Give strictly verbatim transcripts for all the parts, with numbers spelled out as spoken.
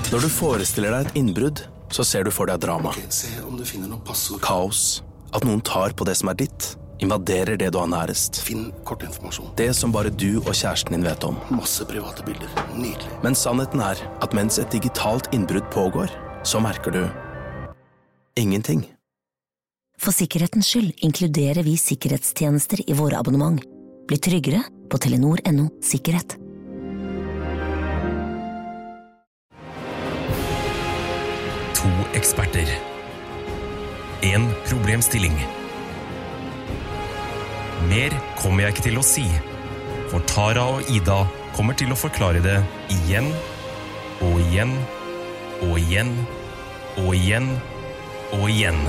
Når du forestiller deg et innbrudd, så ser du for deg drama. Okay, se om du finner noen passord. Kaos. At noen tar på det som er ditt. Invaderer det du har nærest. Finn kortinformasjon. Det som bare du og kjæresten din vet om. Masse private bilder. Nydelig. Men sannheten er at mens et digitalt innbrudd pågår, så merker du ingenting. For sikkerhetens skyld inkluderer vi sikkerhetstjenester i våre abonnement. Bli tryggere på telenor punktum no sikkerhet. To eksperter. En problemstilling. Mer kommer jeg ikke til å si, for Tara og Ida kommer til å forklare det igjen, og igjen, og igjen, og igjen, og igjen.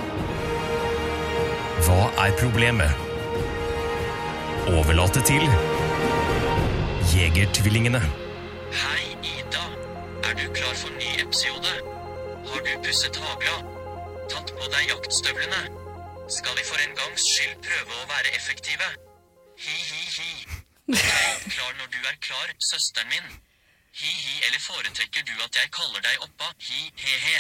Hva er problemet? Overlate til Jegertvillingene. Hei, Ida. Er du klar for ny episode? Har du pusset hagla? Tatt på deg jaktstøvlene? Skal vi for en gangs skyld prøve å være effektive? Hi, hi, hi. Jeg er klar når du er klar, søsteren min. Hi, hi, eller foretrekker du at jeg kaller deg oppa? Hi, he, he.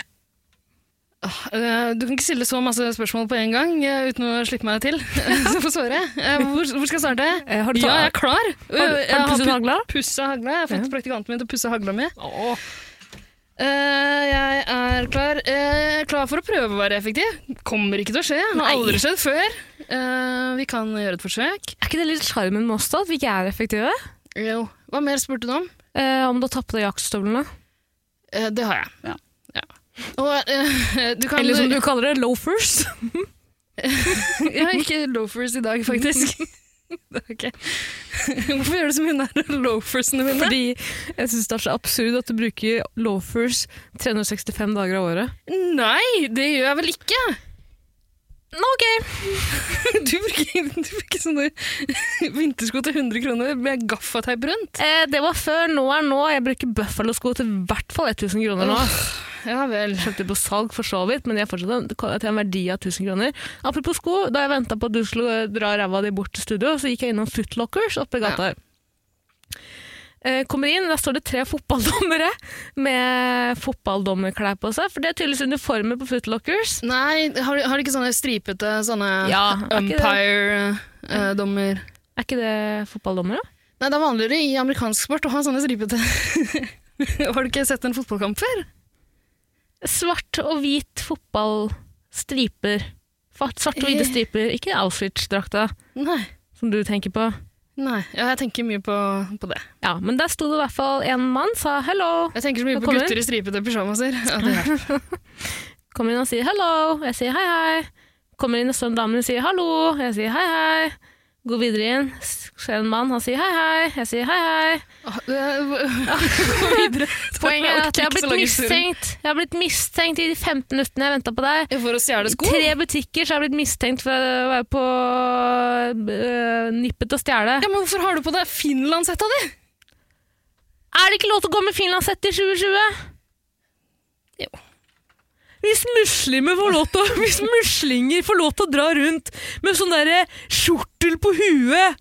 Du kan ikke stille så masse spørsmål på en gang uten å slippe meg til. Så får svare. Hvor, hvor skal jeg starte? Har du ja, jeg er klar. Har du, har du pusset hagla? Pusset hagla. Jeg har fått ja. praktikanten min til å pusse hagla mi. Åh. Uh, jeg er klar. Uh, klar for å prøve å være effektiv. Kommer ikke til å skje. Det har aldri skjedd før. Uh, vi kan gjøre et forsøk. Er ikke det litt charmen med oss da, at vi ikke er effektive? Jo. Hva mer spurte du om? Uh, om du har tatt på deg jaktstøvlene. Uh, det har jeg. Ja. Ja. Og, uh, du kan, Eller som du kaller det, loafers. Jeg har ikke loafers i dag, faktisk. Okay. Hvorfor gjør du så mye nær loafersene mine? Fordi jeg synes det er så absurd at du bruker loafers tre hundre sekstifem dager av året. Nei, det gjør jeg vel ikke. Nå, ok. Du bruker, du bruker sånne vintersko til hundre kroner med gaffateip rundt. Eh, det var før, nå er nå. Jeg bruker Buffalo-sko til i hvert fall tusen kroner nå. Oh, ja vel. Kjøpte på salg for så vidt, men jeg fortsatte til en verdi av tusen kroner. Apropos sko, da jeg ventet på at du skulle dra ræva di bort til studio, så gikk jeg innom Foot Lockers oppe i gata her. Ja. Eh, kommer inn, der står det tre fotballdommere med fotballdommerklær på seg, for det er tydeligvis uniformer på Foot Lockers. Nei, har, har de ikke sånne stripete, sånne ja, umpire-dommer? Er ikke det fotballdommer da? Nei, det er vanligere i amerikansk sport å ha sånne stripete. Har du ikke sett en fotballkamp før? Svart og hvit fotballstriper. Svart og hvite striper, ikke Auschwitz-drakta. Nei. Som du tenker på. Nei, ja, jeg tenker mye på, på det. Ja, men der stod det i hvert fall en mann, sa hello. Jeg tenker så mye på gutter i stripete pyjamaser. Ja, det er. Kommer inn og sier hello, jeg sier hei hei. Kommer inn og står en dame og sier hallo, jeg sier hei hei. Går videre inn, ser en mann, han sier hei hei, jeg sier hei hei. Gå videre. Poenget er at jeg har blitt mistenkt. Jeg har blitt mistenkt i de femten minuttene jeg ventet på deg. For å stjele sko? I tre butikker så har jeg blitt mistenkt for å være på uh, nippet og stjele. Ja, men hvorfor har du på deg Finlandshetta di? Er det ikke lov til å gå med Finlandshette i tjue tjue? Jo. Hvis muslimer får lov til å, hvis muslinger får lov til å dra rundt med sånn der skjortel på huet,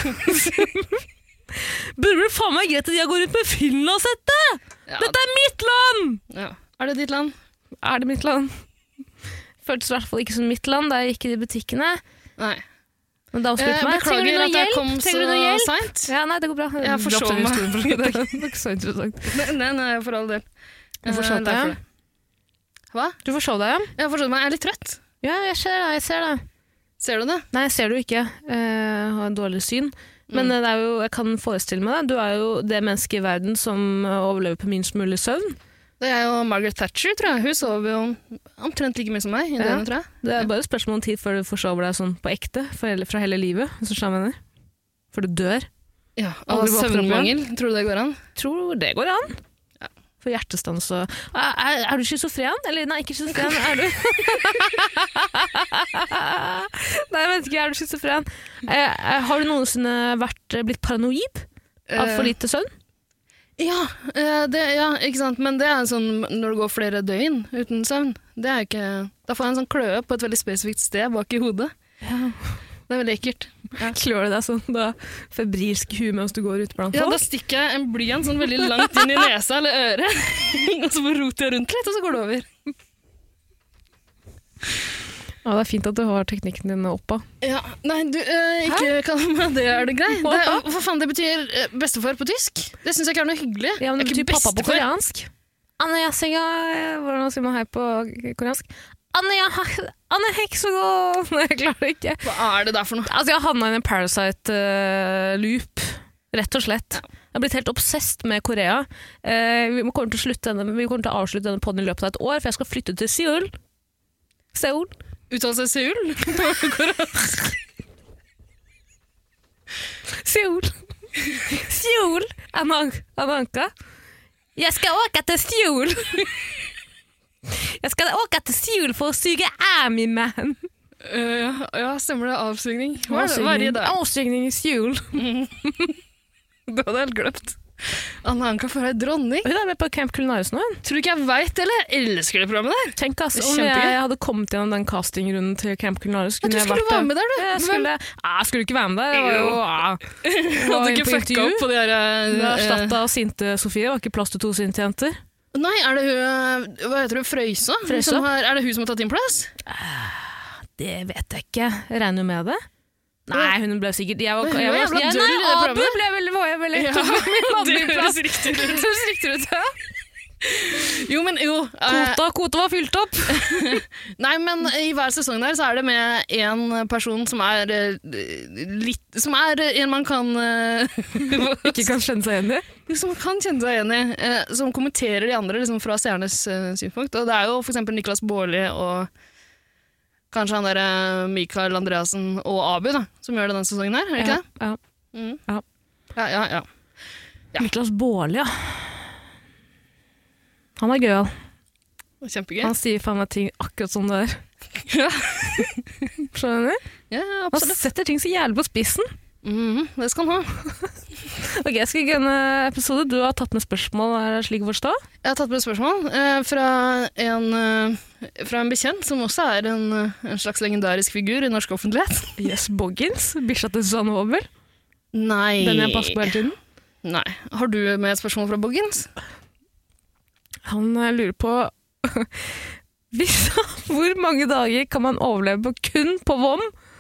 burde det faen meg greit at jeg går rundt med Finlandshette? Ja. Dette er mitt land! Ja. Er det ditt land? Er det mitt land? Føltes i hvert fall ikke som mitt land da jeg gikk i de butikkene. Nei. Men da eh, meg, beklager trenger du noe at jeg hjelp? kom Trenger du noe hjelp? Sent? Ja, nei, det går bra. Jeg forsov meg. Det er ikke så interessant. Nei, nei, for all del. Du forsov deg, ja. Hva? Du forsov deg, ja? Jeg forsov meg, jeg er litt trøtt. Ja, jeg ser det, jeg ser det. Ser du det? Nei, jeg ser det jo ikke. Jeg har en dårlig syn. Men mm. det er jo, jeg kan forestille meg det. Du er jo det mennesket i verden som overlever på minst mulig søvn. Det er jo Margaret Thatcher, tror jeg. Hun sover jo omtrent like mye som meg. I ja. denne, tror jeg. Det er bare et spørsmål om tid før du forsover deg sånn på ekte, hele, fra hele livet, hvis du skjønner mener. For du dør. Ja, og søvnmangel. Tror du det går an? Tror det går an. For hjertestans og... Er, er, er du schizofren? Eller nei, ikke schizofren, er du? Nei, jeg vet ikke, er du schizofren? Eh, har du noensinne vært, blitt paranoid av for lite søvn? Ja, det, ja, ikke sant, men det er sånn når det går flere døgn uten søvn. Det er ikke... Da får jeg en sånn kløe på et veldig spesifikt sted bak i hodet. Ja. Det er veldig ekkelt. Ja. Klør det deg sånn da febrilsk hue mens du går ut blant Ja, folk? da stikker jeg en blyant sånn veldig langt inn i nesa eller øret, og så roter jeg rundt litt, og så går det over. Ja, det er fint at du har teknikken din oppa. Ja, nei, du, øh, ikke kall meg det, er det grei? Det, er- hva faen, det betyr øh, bestefar på tysk? Det synes jeg ikke er noe hyggelig. Ja, men det Er betyr ikke pappa på bestefar- koreansk. Anne, jeg sier, hvordan sier man hei på koreansk? Anne, jeg har, Anne, heksogo! Nei, jeg klarer det ikke. Hva er det der for noe? Altså, jeg har havnet i en Parasite-loop, rett og slett. Jeg har blitt helt obsessed med Korea. Eh, vi, kommer til å slutte denne, vi kommer til å avslutte denne podden i løpet av et år, for jeg skal flytte til Seoul. Seoul. Uttale seg Seoul? Seoul. Seoul. Anang, Ananka. Jeg skal åke til Seoul. Jeg skal åke til Seoul for å suge Ami Man. Uh, ja, stemmer det. Avsugning. Hva er det? Hva er det i dag? Avsugning i Seoul. Det hadde jeg helt glemt. Anna Anka for ei dronning. Hun er med på Camp Culinaris nå. hun. Tror du ikke jeg vet eller? Jeg elsker det programmet der. Tenk altså, Det er om kjempegøy. jeg hadde kommet gjennom den castingrunden til Camp Culinaris. Ja, du skulle være med der, du. Jeg skulle, ah, jeg skulle ikke være med der. Jeg var jo, ah, Hadde var ikke på fucka intervju. opp på de her Jeg uh, erstattet av sinte Sofie. Det var ikke plass til to sinte jenter. Nei, er det hun Hva heter hun? Frøysa? Frøysa? Som har, er det hun som har tatt din plass? Det vet jeg ikke. Jeg regner jo med det. Nei, hun ble sikkert jeg var, Hun jeg var var, jævla jeg, døll i Nei, det Abu programmet. ble vel, var jeg veldig Ja, det høres riktig ut. Det høres riktig ut, ja. Jo, men jo eh, Kvota, kvota var fylt opp. Nei, men i hver sesong der så er det med en person som er eh, litt Som er en man kan eh, Ikke kan skjønne seg igjen i. Som kan kjenne seg igjen i. eh, Som kommenterer de andre liksom, fra seernes eh, synspunkt. Og det er jo for eksempel Niklas Baarli og kanskje han der eh, Mikael Andreassen og Abu da, som gjør det denne sesongen her, er det ikke det? Ja. Mm. Ja. Ja, ja, ja. Ja. Niklas Baarli, ja. Han er gøyal. Kjempegøy. Han sier faen meg ting akkurat som det er. Ja, Skjønner du? ja Han absolutt. setter ting så jævlig på spissen. Mhm, det skal han ha. Ok, jeg skal gønne episode. Du har tatt med spørsmål, er det slik å forstå? Jeg har tatt med et spørsmål eh, fra, en, eh, fra en bekjent, som også er en, eh, en slags legendarisk figur i norsk offentlighet. Yes, Boggins. Bikkja til Susanne Aabel. Nei. Den jeg passer på hele tiden. Nei. Har du med et spørsmål fra Boggins? Han eh, lurer på hvis, hvor mange dager kan man overleve på kun på vom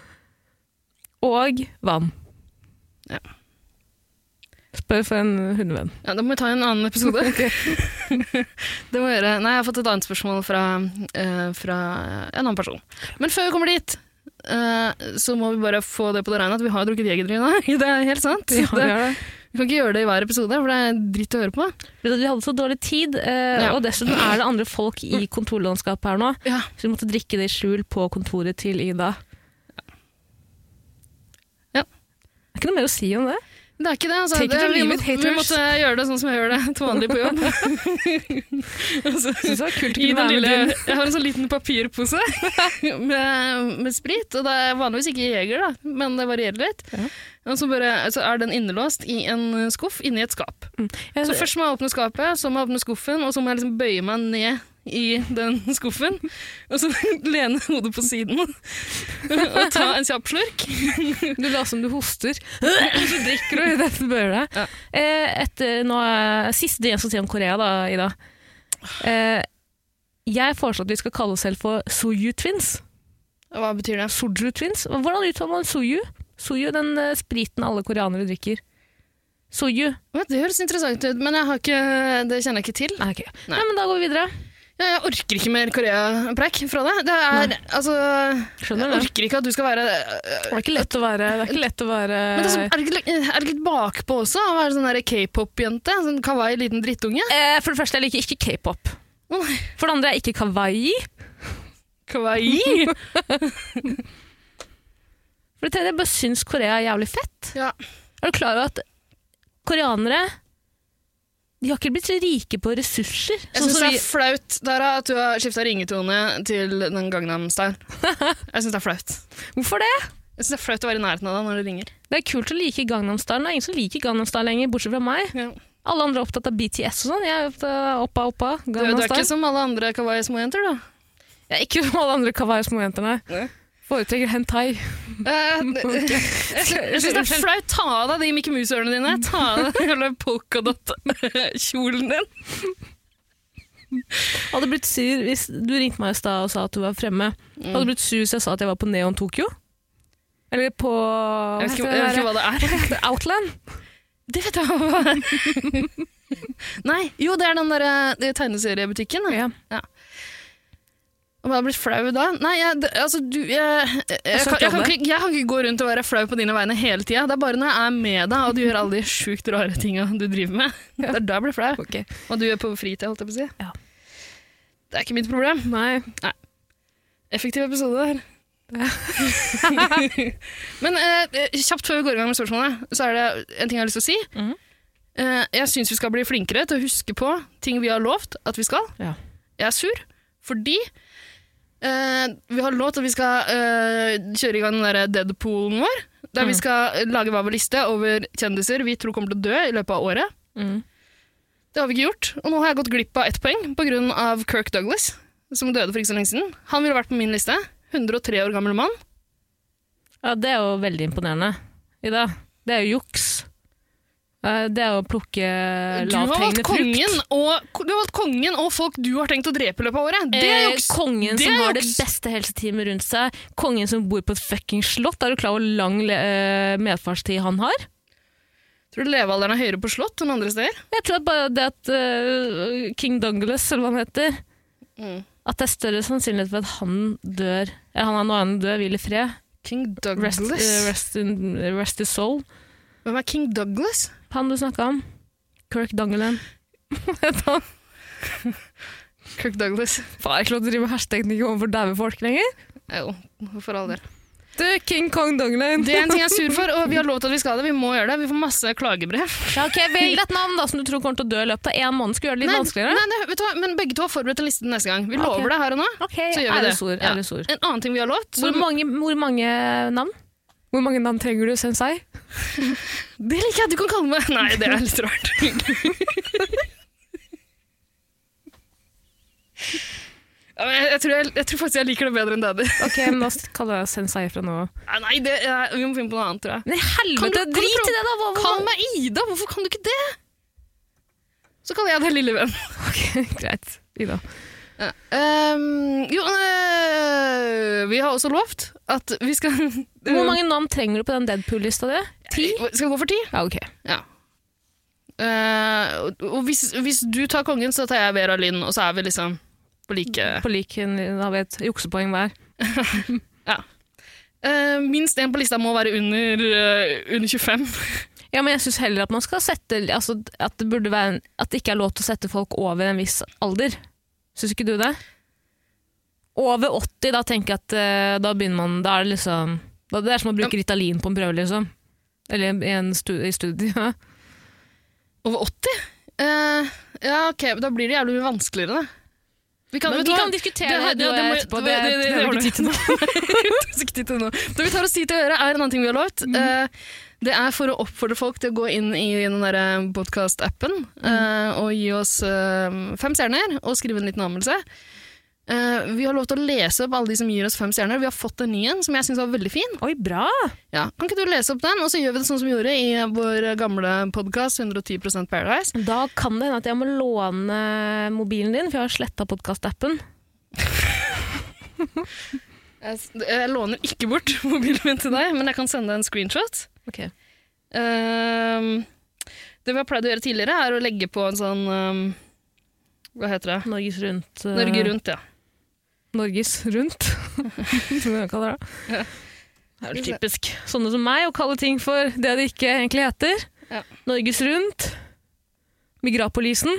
og vann? Ja. Spør for en hundevenn. Ja, da må vi ta en annen episode. Det må vi gjøre. Nei, jeg har fått et annet spørsmål fra, eh, fra en annen person. Men før vi kommer dit, eh, så må vi bare få det på det rene at vi har drukket Jegerdry nå. Det er helt sant. Ja, vi det, gjør det. vi kan ikke gjøre det i hver episode, for det er dritt å høre på. Vi hadde så dårlig tid, eh, Ja. og dessuten er det andre folk i kontorlandskapet her nå. Ja. Så vi måtte drikke det i skjul på kontoret til Ida. Ja. Det er ikke noe mer å si om det. Det er ikke det. Altså, Take it det or vi, leave må, it, vi haters. måtte gjøre det sånn som jeg gjør det til vanlig på jobb. altså, Jeg synes det var kult å I kunne den være med lille, din. jeg har en sånn liten papirpose med, med sprit, og det er vanligvis ikke Jeger, da, men det varierer litt. Ja. Og så, bare, så er den innelåst i en skuff inni et skap. Jeg, Så først må jeg åpne skapet, så må jeg åpne skuffen, og så må jeg liksom bøye meg ned i den skuffen, og så lene hodet på siden og ta en kjapp slurk. Du la som du hoster, så drikker du dette bør det. Ja. Eh, etter nå er siste det jeg skal si om Korea da, Ida. Eh, jeg foreslår at vi skal kalle oss selv for Soju Twins. Hva betyr det? Soju Twins. Hvordan uttaler man Soju? Soju, den eh, spriten alle koreanere drikker. Soju. Vet, Det høres interessant ut, men jeg har ikke, det kjenner jeg ikke til. Nei, okay. Nei. Nei, men da går vi videre. Ja, jeg orker ikke mer Korea-preik fra deg. Det er, altså, Skjønner jeg det. orker ikke at du skal være Det er ikke lett å være... Det er ikke lett å være... Men det er, så, er, det ikke, er det ikke litt bakpå også å være sånn der K-pop-jente? Sånn kawaii liten drittunge? Eh, for det første, jeg liker ikke K-pop. Å nei, For det andre er ikke kawaii. kawaii? For det tredje, jeg bare syns Korea er jævlig fett. Ja. Er du klar over at koreanere de har ikke blitt så rike på ressurser? Jeg Sånn syns som det vi- er flaut, Dara, at du har skifta ringetone til den Gangnam Style. Jeg syns det er flaut. Hvorfor det? Jeg synes det er flaut å være i nærheten av deg når det ringer. Det er kult å like Gangnam Style. Det er ingen som liker Gangnam Style lenger, bortsett fra meg. Ja. Alle andre er opptatt av B T S og sånn. Jeg er opptatt av oppa, oppa, Du, du Gangnam er ikke Style. som alle andre kawaii-småjenter, da. Jeg er ikke som alle andre kawaii småjenter, nei. Nei. Foretrekker hentai. Uh, jeg jeg synes det er flaut. Ta av deg de Mickey Mouse-ørene dine. Ta av deg den jævla polkadot-kjolen din. Hadde blitt sur hvis du ringte meg i stad og sa at du var fremme. Mm. Hadde blitt sur hvis jeg sa at jeg var på Neon Tokyo. Eller på... Jeg vet ikke, jeg vet ikke hva det er. Outland. Det vet jeg hva det er. Nei, jo, det er den der tegneseriebutikken. Ja. Ja. Om jeg hadde blitt flau da? Nei, jeg, det, altså, du, jeg, jeg, jeg, jeg, kan, jeg, kan ikke, jeg kan ikke gå rundt og være flau på dine vegne hele tiden. Det er bare når jeg er med deg, og du gjør alle de sjukt rare tingene du driver med. Det er da jeg blir flau. Okay. Og du gjør på fritid, holdt jeg på å si. Ja. Det er ikke mitt problem. Nei. Nei. Effektiv episode her. Men eh, kjapt før vi går i gang med spørsmålet, så er det en ting jeg har lyst til å si. Mm. Eh, jeg synes vi skal bli flinkere til å huske på ting vi har lovt at vi skal. Ja. Jeg er sur, fordi Uh, vi har lovt at vi skal uh, kjøre i gang den der Deadpoolen vår, der mm. vi skal lage hver vår liste over kjendiser vi tror kommer til å dø i løpet av året. Mm. Det har vi ikke gjort, og nå har jeg gått glipp av ett poeng på grunn av Kirk Douglas, som døde for ikke så lenge siden. Han ville vært på min liste. hundre og tre år gammel mann. Ja, det er jo veldig imponerende, Ida. Det er jo juks. Det er å plukke lavthengende frukt. Og, du har valgt kongen og folk du har tenkt å drepe i løpet av året. Det er juks. Eh, kongen det som er har juks. Det beste helseteamet rundt seg. Kongen som bor på et fucking slott. Er du klar over hvor lang uh, medfartstid han har? Tror du levealderen er høyere på slott enn andre steder? Jeg tror at bare det at uh, King Douglas, eller hva han heter, mm. at det er større sannsynlighet for at han dør. Eller han er noe annet død, hvil i fred. King Douglas? Rest, uh, rest, in, rest his soul. Hvem er King Douglas? Han du snakket om. Kirk Douglas. Kirk Douglas. Faen, jeg klart å drive med hashtag-teknikk overfor dæve folk lenger. Jo, for all del. Du, King Kong Douglas. Det er en ting jeg er sur for, og vi har lov til at vi skal det. Vi må gjøre det. Vi får masse klagebrev. Ja, ok, velg et navn da, som du tror kommer til å dø i løpet av en måned. Skal gjøre det litt nei, vanskeligere? Nei, det, vet du hva? Men begge to har forberedt en liste neste gang. Vi okay. lover det her og nå, okay. så gjør vi det. Ord, ja. ord. En annen ting vi har lovt. Hvor, som... mange, hvor mange navn? Hvor mange navn trenger du, sensei? Det liker jeg, du kan kalle meg. Nei, det er litt rart. ja, jeg, jeg, tror jeg, jeg tror faktisk jeg liker det bedre enn det. Ok, men da kaller jeg sensei fra nå. Nei, det, jeg, vi må finne på noe annet, tror jeg. Men helvete, du, drit i det da! Hva, hva? Kall meg Ida, hvorfor kan du ikke det? Så kaller jeg deg lille venn. Ok, greit. Ida. Ja. Um, jo, øh, vi har også lovt at vi skal... Hvor mange navn trenger du på den Deadpool-lista di? Ti? Skal vi gå for ti? Ja, ok. Ja. Uh, og hvis, hvis du tar kongen, så tar jeg Vera Lynn, og så er vi liksom på like... På like, da har vi et juksepoeng hver. ja. Uh, minst en på lista må være under, uh, under tjuefem. Ja, men jeg synes heller at man skal sette... Altså, at, det burde være, at det ikke er lov til å sette folk over en viss alder. Synes ikke du det? Over åtti, da tenker jeg at uh, da begynner man, da er det liksom, da, det er som å bruke Ritalin på en prøve, liksom. Eller i en studie. studie. Over åtti? Uh, ja, ok, da blir det jævlig mye vanskeligere, da. Vi kan, men vi kan diskutere det, det, det, det etterpå, det, det, det, det har vi ikke tid til nå. Det har ikke tid til nå. Det vi tar oss tid til å gjøre er en annen ting vi har lovt. Mm. Uh, det er for å oppfordre folk til å gå inn i den der podcast-appen mm. uh, og gi oss uh, fem stjerner og skrive en liten anmeldelse. Uh, vi har lov til å lese opp alle de som gir oss fem stjerner. Vi har fått en ny en som jeg synes var veldig fin. Oi, bra! Ja, kan ikke du lese opp den? Og så gjør vi det sånn som vi gjorde i vår gamle podcast hundre og ti prosent Paradise. Da kan det hende at jeg må låne mobilen din, for jeg har slettet podcast-appen. jeg, jeg låner ikke bort mobilen min til deg, men jeg kan sende deg en screenshot. Okay. Uh, det vi har pleid å gjøre tidligere er å legge på en sånn um, hva heter det? Norges rundt. Uh, Norge rundt, ja. Norges rundt, som jeg kaller det. Ja. Det er jo typisk sånne som meg å kalle ting for det det ikke egentlig heter. Ja. Norges rundt. Migrapolisen.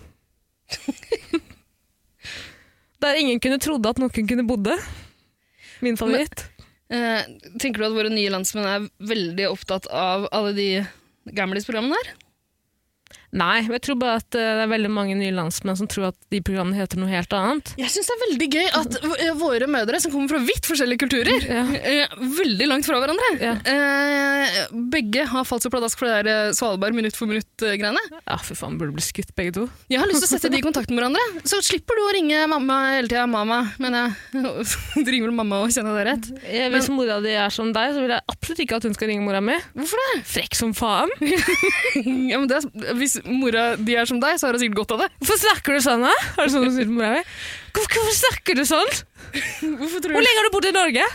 Der ingen kunne trodde at noen kunne bodde. Min favoritt. Men, uh, tenker du at våre nye landsmenn er veldig opptatt av alle de gamlis-programmene her? Nei, men jeg tror bare at uh, det er veldig mange nye landsmenn som tror at de programmene heter noe helt annet. Jeg synes det er veldig gøy at v- våre mødre, som kommer fra vidt forskjellige kulturer, Ja. eh, veldig langt fra hverandre, Ja. eh, begge har falt så pladask for det der eh, Svalbard minutt for minutt-greiene. Ja, for faen, burde bli skutt begge to. Jeg har lyst til å sette de i kontakt med hverandre, så slipper du å ringe mamma hele tiden, mamma, men jeg, du ringer vel mamma og kjenner det rett. Jeg, hvis mora di er som deg, så vil jeg absolutt ikke at hun skal ringe mora mi. Hvorfor det? Frekk som faen. Ja, men det er, hvis mora de er som deg, så har hun sikkert godt av det. Hvorfor snakker du sånn, da? Er det sånn du sier til mora mi? Hvorfor, hvorfor snakker du sånn? Hvorfor tror Hvor du? lenge har du bodd i Norge?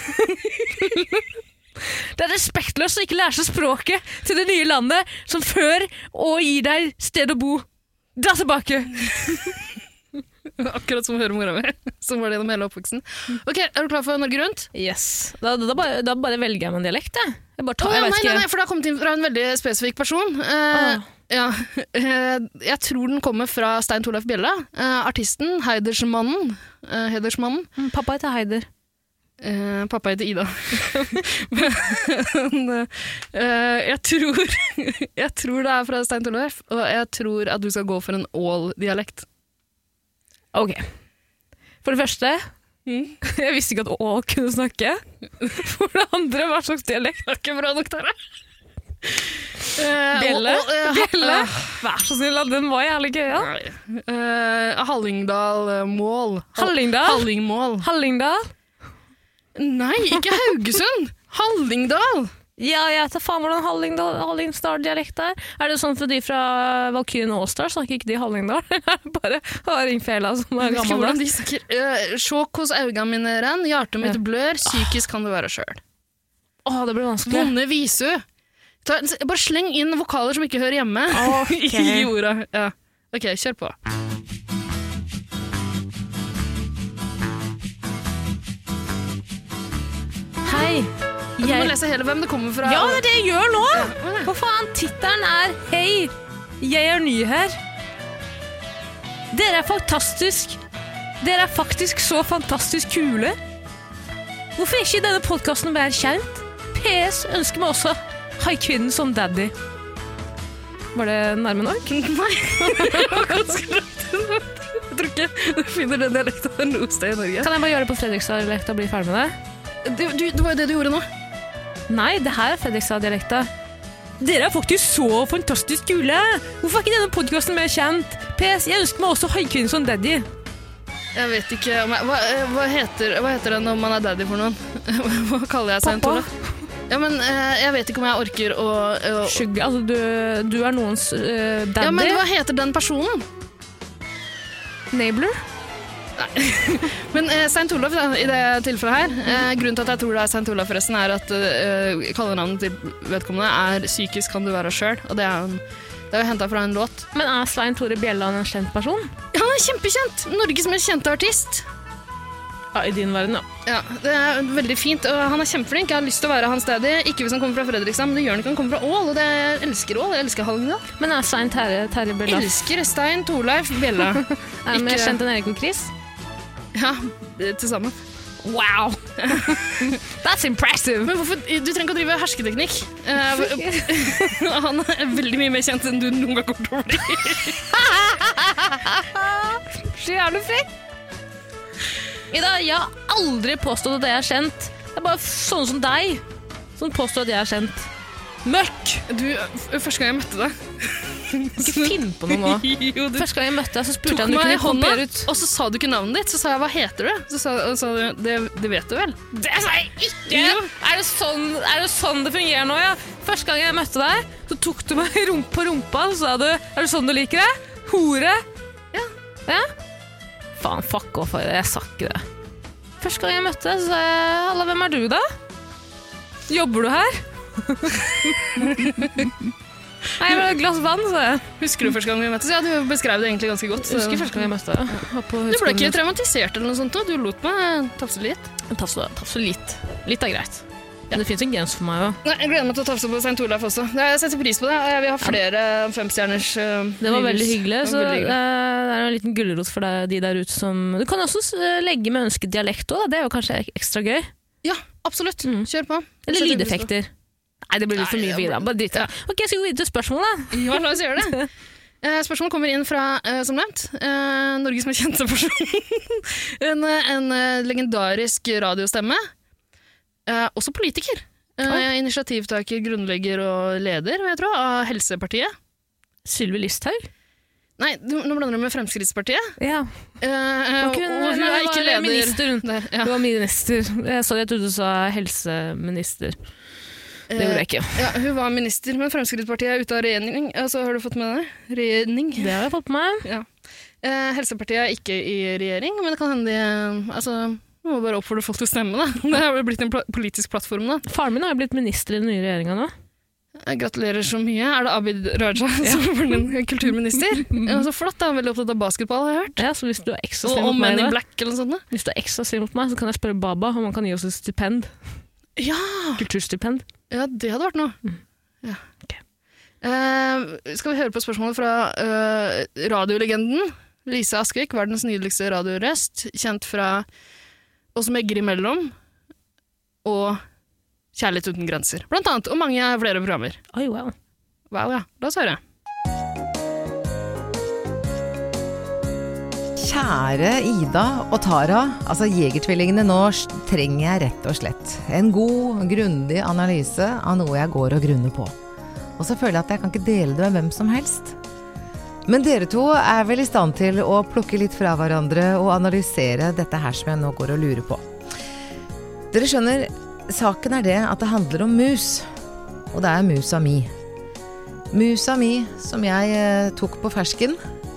Det er respektløst å ikke lære seg språket til det nye landet som før og gir deg sted å bo. Dra tilbake! Akkurat som å høre mora mi, som var det gjennom hele oppvoksen. Ok, er du klar for Norge Rundt? Yes. Da, da, bare, da bare velger jeg meg en dialekt, jeg. Jeg bare tar, Å, ja, jeg vet nei, ikke. nei, nei, for det har kommet inn fra en veldig spesifikk person. Eh, Ah. ja, eh, jeg tror den kommer fra Stein Torleif Bjella. Eh, artisten, Heidersmannen. Eh, Hedersmannen. Mm, Pappa heter Heider. Eh, pappa heter Ida. Men eh, jeg tror Jeg tror det er fra Stein Torleif, og jeg tror at du skal gå for en Ål-dialekt. Ok. For det første, Mm. jeg visste ikke at Å kunne snakke. For det andre, hva slags dialekt? Det er ikke bra nok, Tara. Eh, Bjelle? og- og, eh, Bjelle? eh, Vær så snill, den var jævlig gøy, ja. eh, Hallingdal-mål. Hallingdal? Hallingmål. Hallingdal? Nei, ikke Haugesund! Hallingdal! Ja, jeg vet da faen hvordan Hallingdal, Hallingsdal-dialekt er. Er det sånn for de fra Valkyrien All-Star, snakker ikke de Hallingdal? Bare har ringfela som er Jeg vet ikke gammel. hvordan de snakker. Uh, Sjåk hos auga mine renn, hjertet mitt Ja. blør, psykisk kan det være sjøl. Åh, det blir vanskelig. Vonde visu. Ta, bare sleng inn vokaler som ikke hører hjemme Ok. i jorda. Ja. Ok, kjør på. Hei. Du må Jeg... lese hele hvem det kommer fra. Ja, det er det jeg gjør nå! Ja. Hva faen? Tittelen er Hei, jeg er ny her. Dere er fantastisk. Dere er faktisk så fantastisk kule. Hvorfor er ikke denne podcasten mer kjent? P S ønsker meg også haikvinnen som daddy. Var det nærme nok? Nei, det var ganske langt. Jeg tror ikke du finner den dialekten noe sted i Norge. Kan jeg bare gjøre det på Fredrikstad-dialekta og bli ferdig med det? Det, du, det var jo det du gjorde nå. Nei, det her er Fredrikstad-dialekta. Dere er faktisk så fantastisk kule! Hvorfor er ikke denne podcasten mer kjent? P S, jeg ønsker meg også haikvinnen som daddy. Jeg vet ikke om jeg, hva, hva, heter, hva heter det når man er daddy for noen? Hva kaller jeg Svein Pappa. Torleif? Ja, men eh, jeg vet ikke om jeg orker å... å Sugar, altså du, du er noens uh, daddy. ja, men hva heter den personen? Nabler? Men eh, Stein Torleif da, i det tilfellet her, eh, grunnen til at jeg tror det er Stein Torleif forresten, er at eh, kallenavnet til vedkommende er Psykisk kan du være selv, og det er, en, det er jo hentet fra en låt. Men er Svein Tore Bjelland en kjent person? Ja, han er kjempekjent! Norges mest kjente artist. Ja, i din verden, ja. Ja, det er veldig fint, og han er kjempeflink. Jeg har lyst til å være hans daddy, ikke hvis han kommer fra Fredrikstad, men det gjør han ikke, han kommer fra Ål, og det, jeg elsker Ål, jeg elsker Hallingdal. Men er Svein Terje, Terje Bjelland Elsker Stein Torleif Bjella. er han mer ikke- kjent enn Erik og Chris? Ja, til sammen. Wow! That's impressive! Men hvorfor, du trenger ikke å drive hersketeknikk. Eh, han er veldig mye mer kjent enn du noen gang kommer til å bli. Så jævlig frekk! Ida, jeg har aldri påstått at jeg er kjent. Det er bare sånne som deg som påstår at jeg er kjent. Møkk! Du, første gang jeg møtte deg Ikke finn på noe nå. jo, du Første gang jeg møtte deg, så spurte tok jeg om du meg i kunne hånda, kopiere ut. og så sa du ikke navnet ditt. Så sa jeg, hva heter du? Så sa, og sa du, det, det vet du vel? Det sa jeg ikke! Jo. Er det, sånn, er det sånn det fungerer nå, ja? Første gang jeg møtte deg, så tok du meg i rump på rumpa, og så sa du, er det sånn du liker det? Hore? Ja. Ja? Faen, fuck off, jeg sa ikke det. Første gang jeg møtte deg, så sa jeg, Halla, hvem er du da? Jobber du her? Nei, jeg vil ha et glass vann, sa jeg. Husker du første gang vi møttes? Ja, du beskrev det egentlig ganske godt. Jeg husker første gang jeg møtte deg. Var på Du ble ikke høyskolen. traumatisert eller noe sånt, da? Du lot meg tafse litt. Tafse, tafse litt. Litt er greit. Men det finnes en grense for meg også. Nei, jeg gleder meg til å tafse på Stein Torleif også. Jeg setter pris på det, og jeg vil ha flere femstjerners uh, Det var veldig hyggelig, så veldig det hyggelig. er en liten gulrot for deg, de der ute som... Du kan også s- legge med ønsket dialekt også, da. Det er jo kanskje ek- ekstra gøy. Ja, absolutt. Mm. Kjør på. Eller Setter pris på. lydeffekter. Nei, det blir litt for Nei, mye det videre. Bare dritt. ja. Ok, jeg skal gå videre til spørsmålet. Ja, la oss gjøre det. Eh, spørsmålet kommer inn fra, eh, som nevnt, eh, Norges mest kjente person. en, en eh, legendarisk radiostemme. Eh, også politiker. Eh, initiativtaker, grunnlegger og leder, vil jeg tro, av Helsepartiet. Sylvi Listhaug? Nei, du, nå blander du med Fremskrittspartiet. Ja. Eh, og Okay, hun nei, er ikke leder. Minister. Der, ja. Det var minister. Jeg så det, jeg trodde du sa helseminister. Det gjorde jeg ikke. Ja, hun var minister, men Fremskrittspartiet er ute av regjering. Altså, har du fått med det? Regjering. Det har jeg fått med meg. Ja. Eh, Helsepartiet er ikke i regjering, men det kan hende de altså, må bare oppfordre folk til å stemme. Da. Det har jo blitt en pl- politisk plattform. Da. Faren min har jo blitt minister i den nye regjeringen nå. Jeg gratulerer så mye. Er det Abid Raja ja. som var den kulturminister? Ja, så flott, da. Veldig opptatt av basketball, har jeg hørt. Ja, så hvis du er ekstra Og snill om mot meg Men in da, Black eller noe sånt. Da. hvis du er ekstra snill mot meg, så kan jeg spørre Baba om han kan gi oss et stipend. Ja! Kulturstipend. Ja, det hadde vært noe. Mm. Ja. Okay. Eh, skal vi høre på spørsmålet fra eh, radiolegenden Lise Askvik, verdens nydeligste radiorøst, kjent fra Oss megger imellom og Kjærlighet uten grenser, blant annet, og mange flere programmer. Oi, wow. Wow, ja. La oss høre. Kjære Ida og Tara, altså Jegertvillingene, nå trenger jeg rett og slett en god, grundig analyse av noe jeg går og grunner på. Og så føler jeg at jeg kan ikke dele det med hvem som helst. Men dere to er vel i stand til å plukke litt fra hverandre og analysere dette her som jeg nå går og lurer på. Dere skjønner, saken er det at det handler om mus, og det er musa mi. Musa mi som jeg eh, tok på fersken,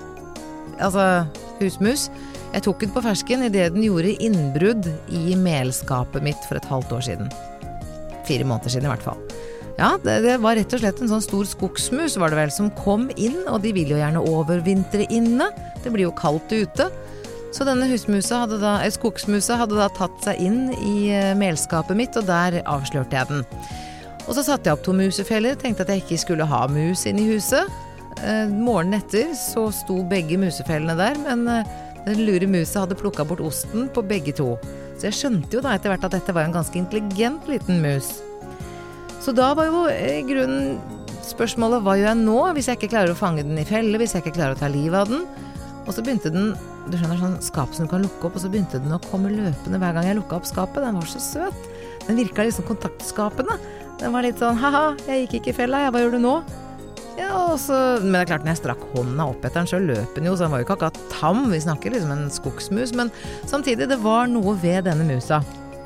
altså husmus. Jeg tok den på fersken i det den gjorde innbrudd i melskapet mitt for et halvt år siden. Fire måneder siden i hvert fall. Ja, det, det var rett og slett en sånn stor skogsmus var det vel, som kom inn, og de vil jo gjerne overvintre inne. Det blir jo kaldt ute. Så denne husmusa hadde da, eh, skogsmusa hadde da tatt seg inn i eh, melskapet mitt, og der avslørte jeg den. Og så satte jeg opp to musefeller, tenkte at jeg ikke skulle ha mus inn i huset. Eh, morgenen etter så sto begge musefellene der, men eh, den lure musa hadde plukket bort osten på begge to. Så jeg skjønte jo da etter hvert at dette var en ganske intelligent liten mus. Så da var jo i grunnen spørsmålet, hva gjør jeg nå hvis jeg ikke klarer å fange den i felle, hvis jeg ikke klarer å ta livet av den? Og så begynte den, du skjønner, sånn skap som du kan lukke opp, og så begynte den å komme løpende hver gang jeg lukket opp skapet. Den var så søt. Den virket liksom kontaktskapende. Den var litt sånn, haha, jeg gikk ikke i fella, ja, hva gjør du nå? Ja, og så, men det er klart, når jeg strakk hånda opp etter den, så løp den jo, så den var jo ikke akkurat tam, vi snakker liksom en skogsmus, men samtidig, det var noe ved denne musa.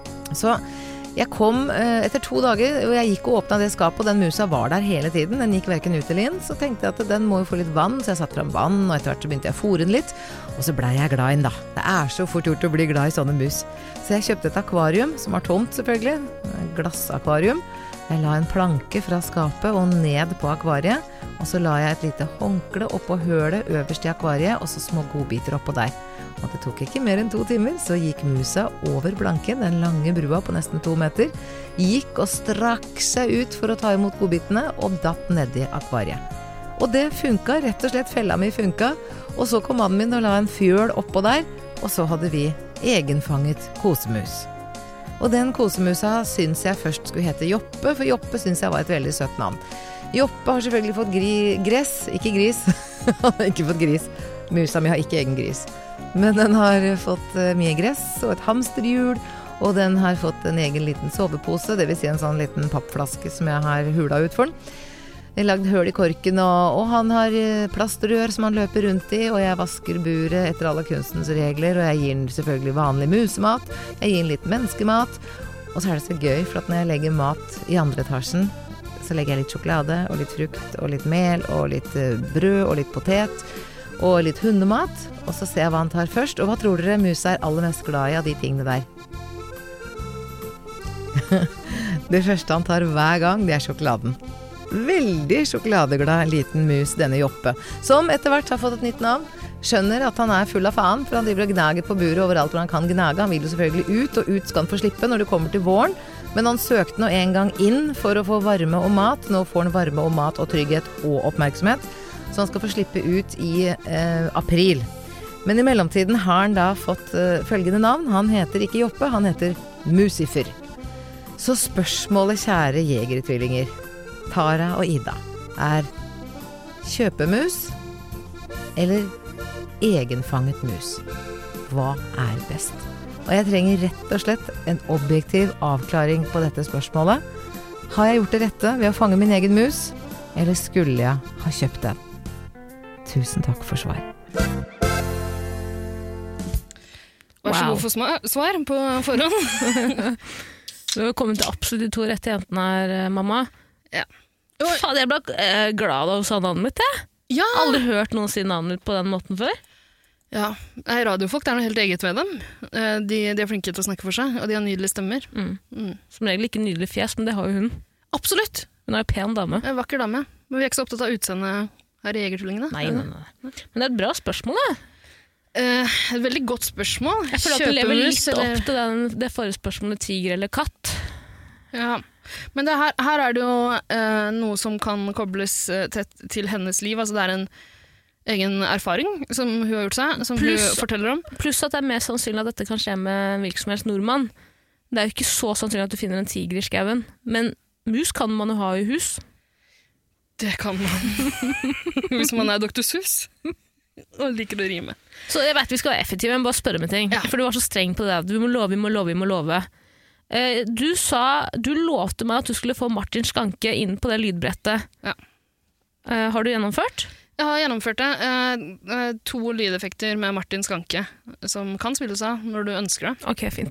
Så jeg kom eh, etter to dager, og jeg gikk og åpnet det skapet, og den musa var der hele tiden, den gikk hverken ut eller inn, så tenkte jeg at den må jo få litt vann, så jeg satt frem vann, og etter hvert så begynte jeg å fôre den litt, og så ble jeg glad i den da. Det er så fort gjort å bli glad i sånne mus. Så jeg kjøpte et akvarium, som var tomt selvfølgelig, et glassakvarium. Jeg la en planke fra skapet og ned på akvariet, og så la jeg et lite håndkle oppå hølet øverst i akvariet, og så små godbiter oppå der. Og det tok ikke mer enn to timer, så gikk musa over planken, den lange brua på nesten to meter, gikk og strakk seg ut for å ta imot godbitene, og datt ned i akvariet. Og det funket, rett og slett fella mi funket, og så kom mannen min og la en fjøl oppå der, og så hadde vi egenfanget kosemus. Og den kosemusa syns jeg først skulle hete Joppe, for Joppe syns jeg var et veldig søtt navn. Joppe har selvfølgelig fått gri gress, ikke gris. Han har ikke fått gris. Musa mi har ikke egen gris. Men den har fått mye gress og et hamsterhjul, og den har fått en egen liten sovepose, det vil si en sånn liten pappflaske som jeg har hula ut for den. Jeg har lagd høl i korken, og, og han har plastrør som han løper rundt i, og jeg vasker buret etter alle kunstens regler, og jeg gir den selvfølgelig vanlig musemat, jeg gir den litt menneskemat, og så er det så gøy, for at når jeg legger mat i andre etasjen, så legger jeg litt sjokolade, og litt frukt, og litt mel, og litt brød, og litt potet, og litt hundemat, og så ser jeg hva han tar først, og hva tror dere musa er aller mest glad i av de tingene der? Det første han tar hver gang, det er sjokoladen. Veldig sjokoladeglad liten mus, denne Joppe, som etter hvert har fått et nytt navn, skjønner at han er full av faen, for han driver og gnager på buret overalt hvor han kan gnage. Han vil jo selvfølgelig ut, og ut skal han få slippe når det kommer til våren, men han søkte nå en gang inn for å få varme og mat. Nå får han varme og mat og trygghet og oppmerksomhet, så han skal få slippe ut i eh, april. Men i mellomtiden har han da fått eh, følgende navn. Han heter ikke Joppe, han heter Musifer. Så spørsmålet, kjære jegertvillinger, Tara og Ida, er kjøpemus eller egenfanget mus? Hva er best? Og jeg trenger rett og slett en objektiv avklaring på dette spørsmålet. Har jeg gjort det rette ved å fange min egen mus, eller skulle jeg ha kjøpt den? Tusen takk for svar. Vær så Wow. god for sma- svar på forhånd. Du har kommet til absolutt de to rette jentene her, eh, mamma. Ja. Faen, jeg ble eh, glad av å sa navnet mitt, jeg. Ja. Aldri hørt noen si navnet mitt på den måten før. Ja, Nei, radiofolk, det er noe helt eget ved dem. Eh, De, de er flinke til å snakke for seg, og de har nydelige stemmer. Mm. Mm. Som regel ikke nydelig fjes, men det har jo hun. Absolutt! Hun er jo pen dame. En vakker dame. Men vi er ikke så opptatt av utseendet her i Jegertvillingene. Nei, nei, nei. Men det er et bra spørsmål, det. Eh, et veldig godt spørsmål. Jeg føler at du lever Kjøpemus, litt eller- opp til den, det forrige spørsmålet tiger eller katt. Ja. Men det her, her er det jo eh, noe som kan kobles eh, tett til hennes liv. Altså det er en egen erfaring som hun har gjort seg, som Pluss- hun forteller om. Pluss at det er mer sannsynlig at dette kan skje med en hvilken som helst nordmann. Det er jo ikke så sannsynlig at du finner en tiger i skauen, men mus kan man jo ha i hus. Det kan man. Hvis man er doktor Sus og liker å rime. Så jeg vet vi skal være effektive, men bare spørre med ting. Ja. For du var så streng på det. Du må love, vi må love, vi må love. Eh, du sa, du lovte meg at du skulle få Martin Skanke inn på det lydbrettet. Ja. Eh, har du gjennomført? Jeg har gjennomført det. Eh, eh, to lydeffekter med Martin Skanke, som kan spilles av når du ønsker det. Ok, fint.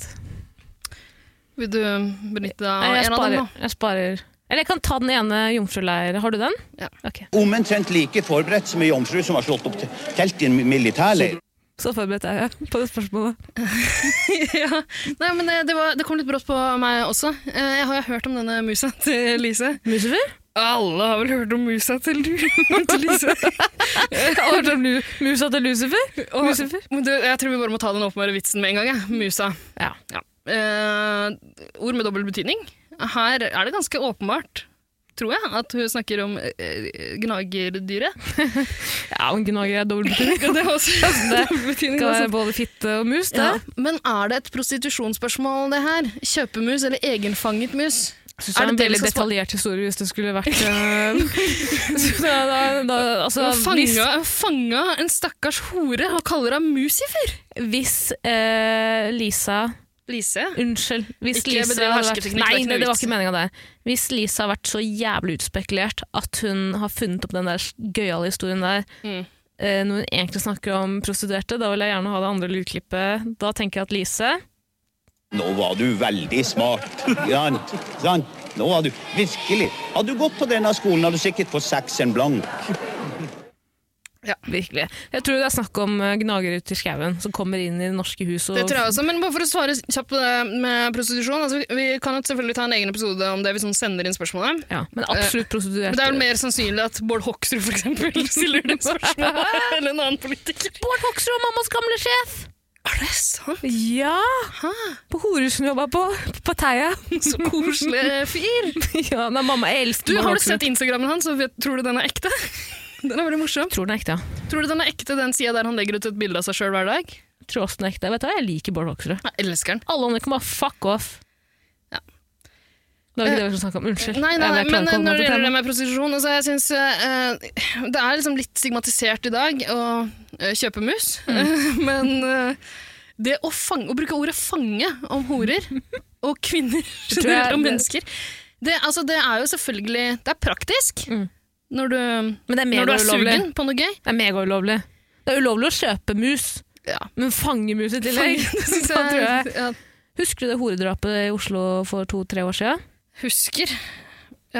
Vil du benytte deg av Nei, jeg en av dem sparer, nå? jeg sparer. Eller jeg kan ta den ene jomfruleir. Har du den? Ja. Ok. Omtrent like forberedt som en jomfru som har slått opp til telt i en militærleir. Så forberedt er jeg på det spørsmålet. Ja. Nei, men det, det, var, det kom litt brått på meg også. Eh, jeg har jo hørt om denne musa til Lise. Musifer? Alle har vel hørt om musa til, du, til Lise. Jeg har hørt om lu- musa til Lucifer. Og, Lucifer. men du, jeg tror vi bare må ta den åpenbare vitsen med en gang. Ja. Musa. Ja. Ja. Eh, ord med dobbel betydning. Her er det ganske åpenbart, tror jeg, at hun snakker om eh, gnagerdyret. Ja, og gnager er dobbelt betydning. Ja, det er også dobbel betydning. Skal altså. være både fitte og mus, det. Ja. Men er det et prostitusjonsspørsmål, det her? Kjøpemus eller egenfanget mus? Jeg synes Er det er en det det vi veldig skal spa- detaljert historie hvis det skulle vært uh, da, da, da, altså, hvis, Fanga, fanga en stakkars hore og kaller henne musifer. hvis uh, Lisa Lise? Unnskyld. Hvis Ikke Lisa bedriv hadde vært, hersketeknikk, nei, det er ikke det, noe det var vits. ikke meningen der. Hvis Lisa har vært så jævlig utspekulert at hun har funnet opp den der gøyale historien der, Mm. eh, når hun egentlig snakker om prostituerte, da vil jeg gjerne ha det andre lydklippet. Da tenker jeg at Lise Nå var du veldig smart. Jan, Jan, nå var du virkelig. Hadde du gått på denne skolen, hadde du sikkert fått seks en blank. virkelig. Jeg tror det er snakk om uh, gnagere ute i skauen som kommer inn i det norske hus. Og Det tror jeg også, men bare for å svare kjapt på det med prostitusjon, altså, vi, vi kan jo selvfølgelig ta en egen episode om det hvis noen sender inn spørsmålet. Ja, men absolutt prostituerte. Men det er vel mer sannsynlig at Bård Hoksrud for eksempel stiller det spørsmålet, eller en annen politiker. Bård Hoksrud og mammas gamle sjef! Er det sant? Ja! På Horusen jobba på, på Teia. Så koselig fyr. Ja, da mamma elsker Du, Bård har du Hoksrud. sett Instagrammen hans, og vet, tror du den er ekte? Den er veldig morsom. Tror den er ekte, ja. Tror du den er ekte, den sida der han legger ut et bilde av seg sjøl hver dag? Tror også den er ekte. Vet du hva, jeg liker Bård Hoksrud. Jeg elsker den. Alle andre kan bare fuck off. Ja. Det var ikke det vi skulle snakke om. Unnskyld. Nei, nei, nei, Jeg klarer men ikke å holde når meg det til gjelder det temaet. med prostitusjon, altså, jeg synes eh, det er liksom litt stigmatisert i dag å eh, kjøpe mus, men eh, det å, fange, å bruke ordet fange om horer og kvinner tror jeg- og mennesker, det, altså, det er jo selvfølgelig, det er praktisk Mm. når du, Men det er når du er mega-ulovlig. sugen på noe gøy. Det er mega ulovlig. Det er ulovlig å kjøpe mus, Ja. men fange mus i tillegg. Fange, det synes Da tror jeg, jeg. ja, Husker du det horedrapet i Oslo for to-tre år siden? husker. Ja.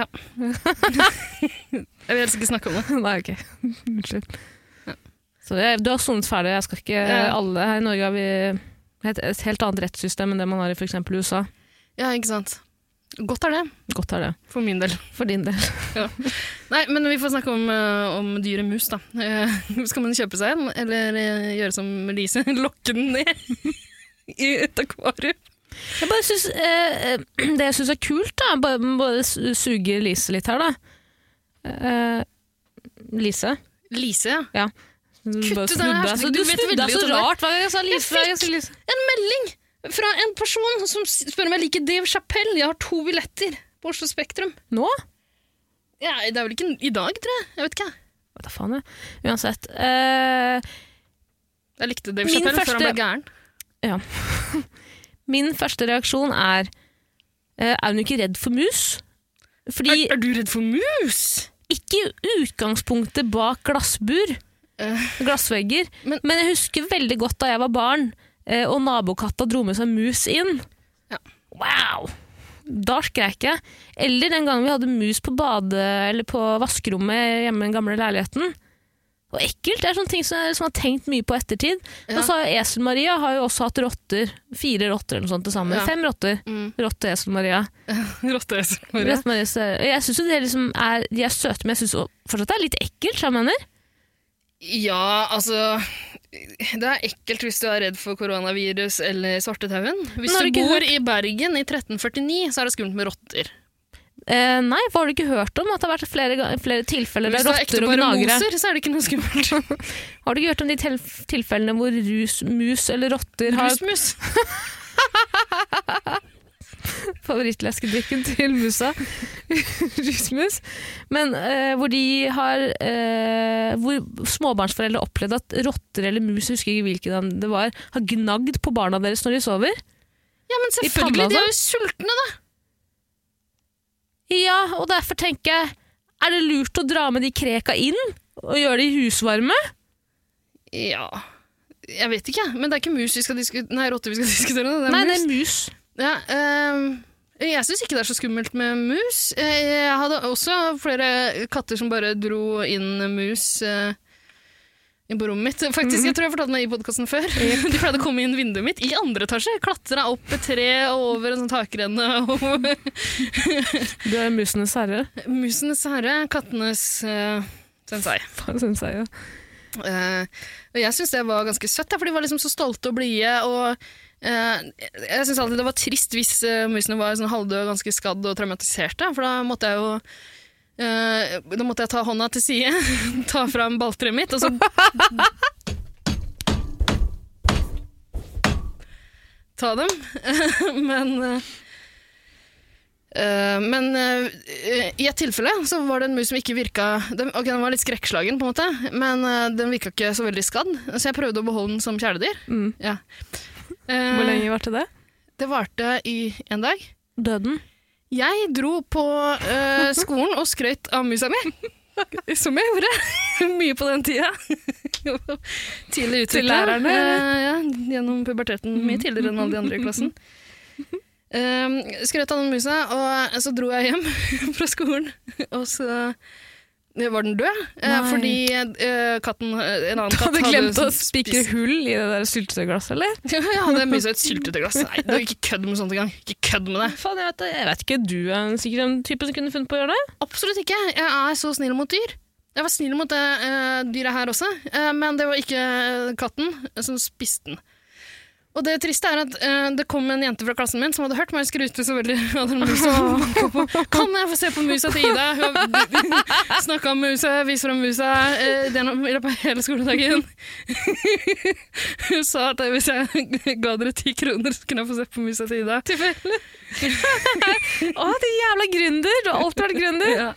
Jeg vil helst ikke snakke om det. Nei, ok. Unnskyld. Så jeg, du har sonet ferdig. Jeg skal ikke, Ja. alle her i Norge har vi et, et helt annet rettssystem enn det man har i for eksempel U S A. Ja, ikke sant. Godt er det, Godt er det. for min del. For din del. Nei, men vi får snakke om, uh, om dyret mus, da. Eh, skal man kjøpe seg en, eller eh, gjøre som Lise, lokke den ned i et akvarium? Jeg bare synes, eh, det jeg synes er kult, da, bare, bare su- suge Lise litt her, da. Eh, Lise? Lise, ja. Ja. Du Kutt bare ut den snudde her, deg, så du du vet snudde veldig deg så godt om det. rart hver gang jeg sa Lise. hver gang jeg sa Lise. En melding fra en person som s- spør om jeg liker Dave Chappelle. Jeg har to billetter på Oslo Spektrum. Nå? Ja, det er vel ikke i dag, tror jeg. Jeg vet ikke. Hva faen er? Uansett. Uh, jeg likte Dave Chappelle første... før han ble gæren. Ja. Min første reaksjon er, uh, er hun ikke redd for mus? Fordi... Er, er du redd for mus? Ikke utgangspunktet bak glassbur, uh, glassvegger, men... men jeg husker veldig godt da jeg var barn, uh, og nabokatta dro med seg mus inn. Ja. Wow! Da skrek jeg. Eller den gangen vi hadde mus på bade eller på vaskerommet hjemme i den gamle leiligheten. Og ekkelt, det er sånne ting som jeg, som jeg har tenkt mye på ettertid. Ja. Nå sa jeg Esel-Maria har jo også hatt rotter, fire rotter eller noe sånt til sammen. Ja. Fem rotter. Mm. Rotte Esel-Maria. Rotte Esel-Maria. Jeg synes jo det liksom er, de er søte, men jeg synes fortsatt det er litt ekkelt, jeg mener. Ja, altså det er ekkelt hvis du er redd for koronavirus eller svartedauden. Hvis du bor hørt... i Bergen i tretten førtini, så er det skummelt med rotter. Eh, nei, for har du ikke hørt om at det har vært flere, flere tilfeller der rotter og gnagere? Hvis det er ekte bare moser, så er det ikke noe skummelt. Har du ikke hørt om de til tilfellene hvor rus, mus eller rotter har... Rusmus? Favorittleskedrikken til musa. Rusmus. Men uh, hvor de har uh, hvor småbarnsforeldre opplevde at rotter eller mus, jeg husker ikke hvilken det var, har gnagd på barna deres når de sover. Ja, men selvfølgelig, de er jo sultne da. Ja, og derfor tenker jeg, er det lurt å dra med de kreka inn og gjøre de husvarme? Ja, jeg vet ikke, men det er ikke mus vi skal diskutere, nei, rotter vi skal diskutere. Det er nei, mus. det er mus. Ja, um, jeg synes ikke det er så skummelt med mus. Jeg hadde også flere katter som bare dro inn mus uh, inn på rommet mitt. Faktisk, jeg tror jeg fortalte meg i podcasten før. De pleide å komme inn vinduet mitt i andre etasje, klatre opp et tre og over en sånn takrenne. Du er musenes herre. Musenes herre, kattenes uh, sensei. Sensei, ja. Uh, og jeg synes det var ganske søtt, for de var liksom så stolte og blide, og Uh, jeg synes alltid det var trist hvis uh, musene var sånn halvdøde, ganske skadd og traumatiserte, for da måtte jeg jo uh, da måtte jeg ta hånda til side, ta fram balltreet mitt og så ta dem. Men uh, uh, men uh, i et tilfelle så var det en mus som ikke virka, den, ok, den var litt skrekkslagen på en måte, men uh, den virka ikke så veldig skadd, så jeg prøvde å beholde den som kjæledyr. Mm. Ja. Hvor lenge varte det? Det varte i en dag. Døden? Jeg dro på uh, skolen og skrøt av musa mi. Som jeg gjorde. Mye på den tida. Tidlig utviklet. Til lærerne? Uh, ja, gjennom puberteten. Mye tidligere enn alle de andre i klassen. Um, skrøt av den musa, og så dro jeg hjem fra skolen. Og så var den død, eh, fordi eh, katten, en annen katt hadde glemt hadde å spikre hull i det der syltetøyglasset, eller? Ja, jeg hadde mye et syltetøyglass. Nei, det var ikke kødd med sånt engang. Ikke kødd med det. Faen, jeg vet, jeg vet ikke, du er sikkert en type som kunne funnet på å gjøre det? Absolutt ikke. Jeg er så snill mot dyr. Jeg var snill mot det uh, dyret her også, uh, men det var ikke katten som spiste den. Og det triste er at uh, det kom en jente fra klassen min som hadde hørt meg skrute så veldig av den musa. Kan jeg få se på musa til Ida? Hun snakket om musa, viser om musa uh, den i løpet av hele skoledagen. Hun sa at hvis jeg ga dere ti kroner, så kunne jeg få se på musa til Ida. Tilfeldig. Å, det er jævla gründer! Du har alltid vært gründer. Ja.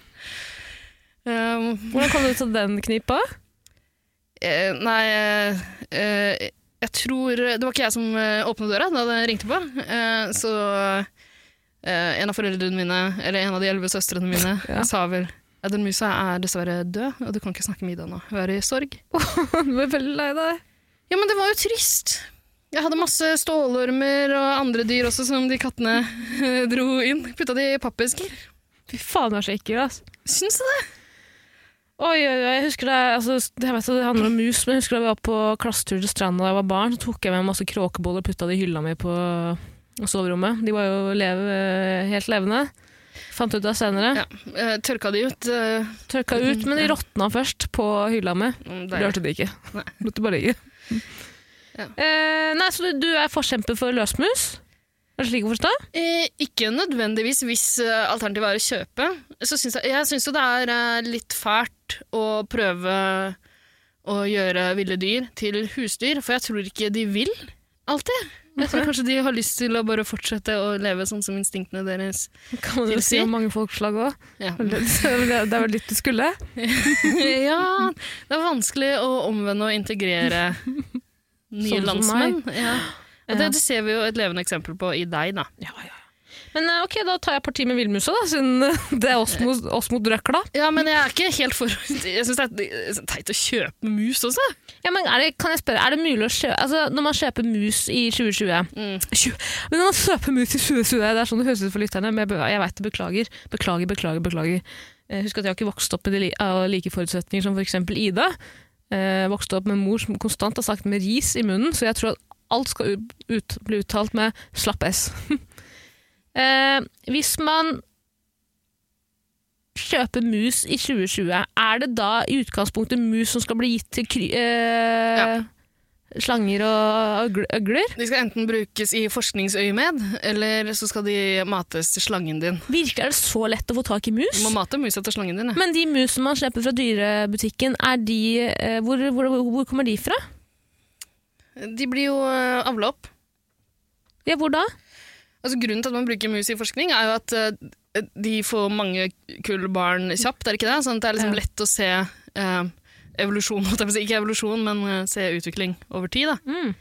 Um, Hvordan kom du til den knipa? Uh, nei... Uh, Jeg tror, det var ikke jeg som åpnet døra da det ringte på, så en av foreldrene mine, eller en av de elleve søstrene mine, ja. sa vel at den musa er dessverre død, og du kan ikke snakke med Ida nå. Hun er i sorg. Du var veldig lei deg. Ja, men det var jo trist. Jeg hadde masse stålormer og andre dyr også som de kattene dro inn. Putta de i pappesker. Fy faen, det er så ekkelt, ass. Syns du det? Oi, oi, oi, jeg husker det, altså, jeg vet at det handler om mus, men jeg husker da vi var på klassetur til stranda da jeg var barn, så tok jeg med masse kråkeboller og putta de i hylla mi på soverommet. De var jo leve, helt levende. Fant ut det senere. Ja, tørka de ut? Uh, tørka ut, men de råtna først på hylla mi. Rørte de ikke. Nei. Lot det bare ligge. Ja. Eh, nei, så du, du er forkjemper for løsmus? Er det slik å forstå? Eh, ikke nødvendigvis hvis uh, alternativet er å kjøpe. Så synes jeg, jeg synes jo det er uh, litt fælt å prøve å gjøre ville dyr til husdyr, for jeg tror ikke de vil alltid. Jeg tror kanskje de har lyst til å bare fortsette å leve sånn som instinktene deres Kan man jo si om mange folkeslag også. Ja. Det er vel litt du skulle. Ja, det er vanskelig å omvende og integrere nye Sånn som landsmenn. Ja. Og det, Ja. det ser vi jo et levende eksempel på i deg, da. Ja, ja. Men eh, ok, da tar jeg parti med villmusa, da, siden eh, det er oss mot, oss mot røkla. Ja, men jeg er ikke helt for... Jeg synes det er teit å kjøpe mus også. Ja, men er det, kan jeg spørre, er det mulig å kjøpe altså, når man kjøper mus i tjue tjue Mm. Tju- Men når man kjøper mus i tjue tjue, det er sånn det høres ut for lytterne, men jeg, be- jeg vet det, beklager. Beklager, beklager, beklager. Eh, Husk at jeg har ikke vokst opp med de li- av like forutsetninger som for eksempel Ida. Eh, vokste opp med en mor som konstant har sagt med ris i munnen, så jeg tror at alt skal ut, ut, bli uttalt med slapp S. eh, hvis man kjøper mus i tjue tjue, er det da i utgangspunktet mus som skal bli gitt til kry, eh, Ja. slanger og øgl- øgler? De skal enten brukes i forskningsøyemed, eller så skal de mates til slangen din. Virker det så lett å få tak i mus? Du må mate musa til slangen din, ja. Men de musene man kjøper fra dyrebutikken, er de, eh, hvor, hvor, hvor kommer de fra? De blir jo uh, avlet opp. Ja, hvor da? Altså, grunnen til at man bruker mus i forskning er jo at uh, de får mange kull barn kjapt, er det ikke det? Sånn at det er liksom Ja. lett å se uh, evolusjon, holdt jeg på å si. Ikke evolusjon, men uh, se utvikling over tid, da. Mm.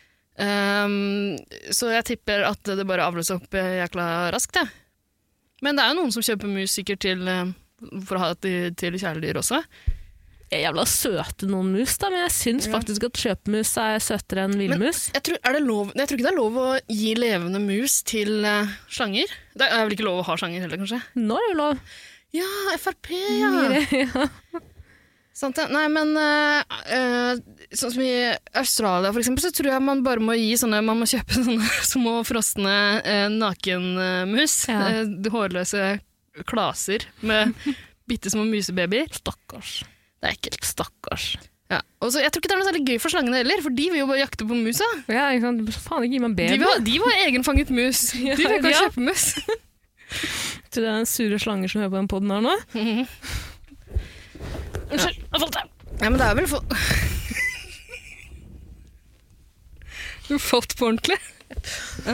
Um, så jeg tipper at det bare avles opp uh, jækla raskt, ja. Men det er jo noen som kjøper mus sikkert til, uh, for å ha det til kjæledyr også. Jævla søte noen mus, da, men jeg syns Ja. faktisk at kjøpemus er søtere enn villmus. Jeg tror, er det lov, jeg tror ikke det er lov å gi levende mus til uh, slanger. Det er vel ikke lov å ha slanger heller, kanskje? Nå er det jo lov. Ja, F R P, ja. ja. Sant det? Nei, men uh, uh, sånn som i Australia for eksempel, så tror jeg man bare må gi sånne, man må kjøpe sånne små frosne uh, nakenmus. Ja. Uh, hårløse klaser med bitte små musebabyer. Stakkars. Det er ekkelt. Stakkars. Ja. Og så, jeg tror ikke det er noe særlig gøy for slangene heller, for de vil jo bare jakte på musa. Ja, ikke sant? Faen, ikke gi meg De baby. vil ha, de vil ha egenfanget mus. De vil ikke Ja. ha kjøpemus. Tror du det er en sure slanger som hører på den podden her nå? Unnskyld, jeg falt av. Ja, men det er vel for... Du har fått på ordentlig. Ja.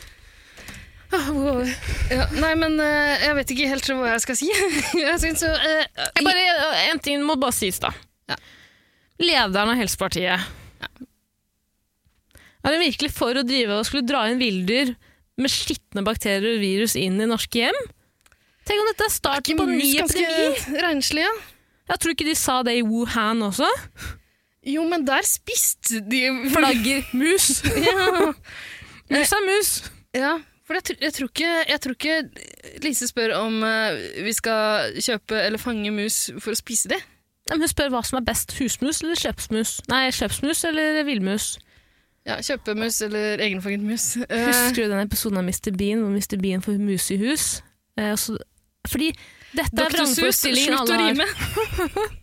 Ja, nei, men uh, jeg vet ikke helt hva jeg skal si. jeg synes jo... Uh, Jeg bare, en ting må bare sies, da. Ja. Lederen av Helsepartiet ja. Er det virkelig for å drive og skulle dra inn villdyr med skitne bakterier og virus inn i norske hjem? Tenk om dette er starten på en ny epidemi? Renslig, ja. Jeg tror ikke de sa det i Wuhan også. Jo, men der spiste de... Flagger. Mus. ja. Mus er mus. Ja, for jeg, tr jeg, tror ikke, jeg tror ikke Lise spør om uh, vi skal kjøpe eller fange mus for å spise det. Ja, men hun spør hva som er best, husmus eller kjøpsmus? Nei, kjøpsmus eller villmus? Ja, kjøpemus eller egenfanget mus. Husker du den episoden av mister Bean, hvor mister Bean får mus i hus? Eh, så, fordi dette er vrangforestillingen slutt å alle rime. har.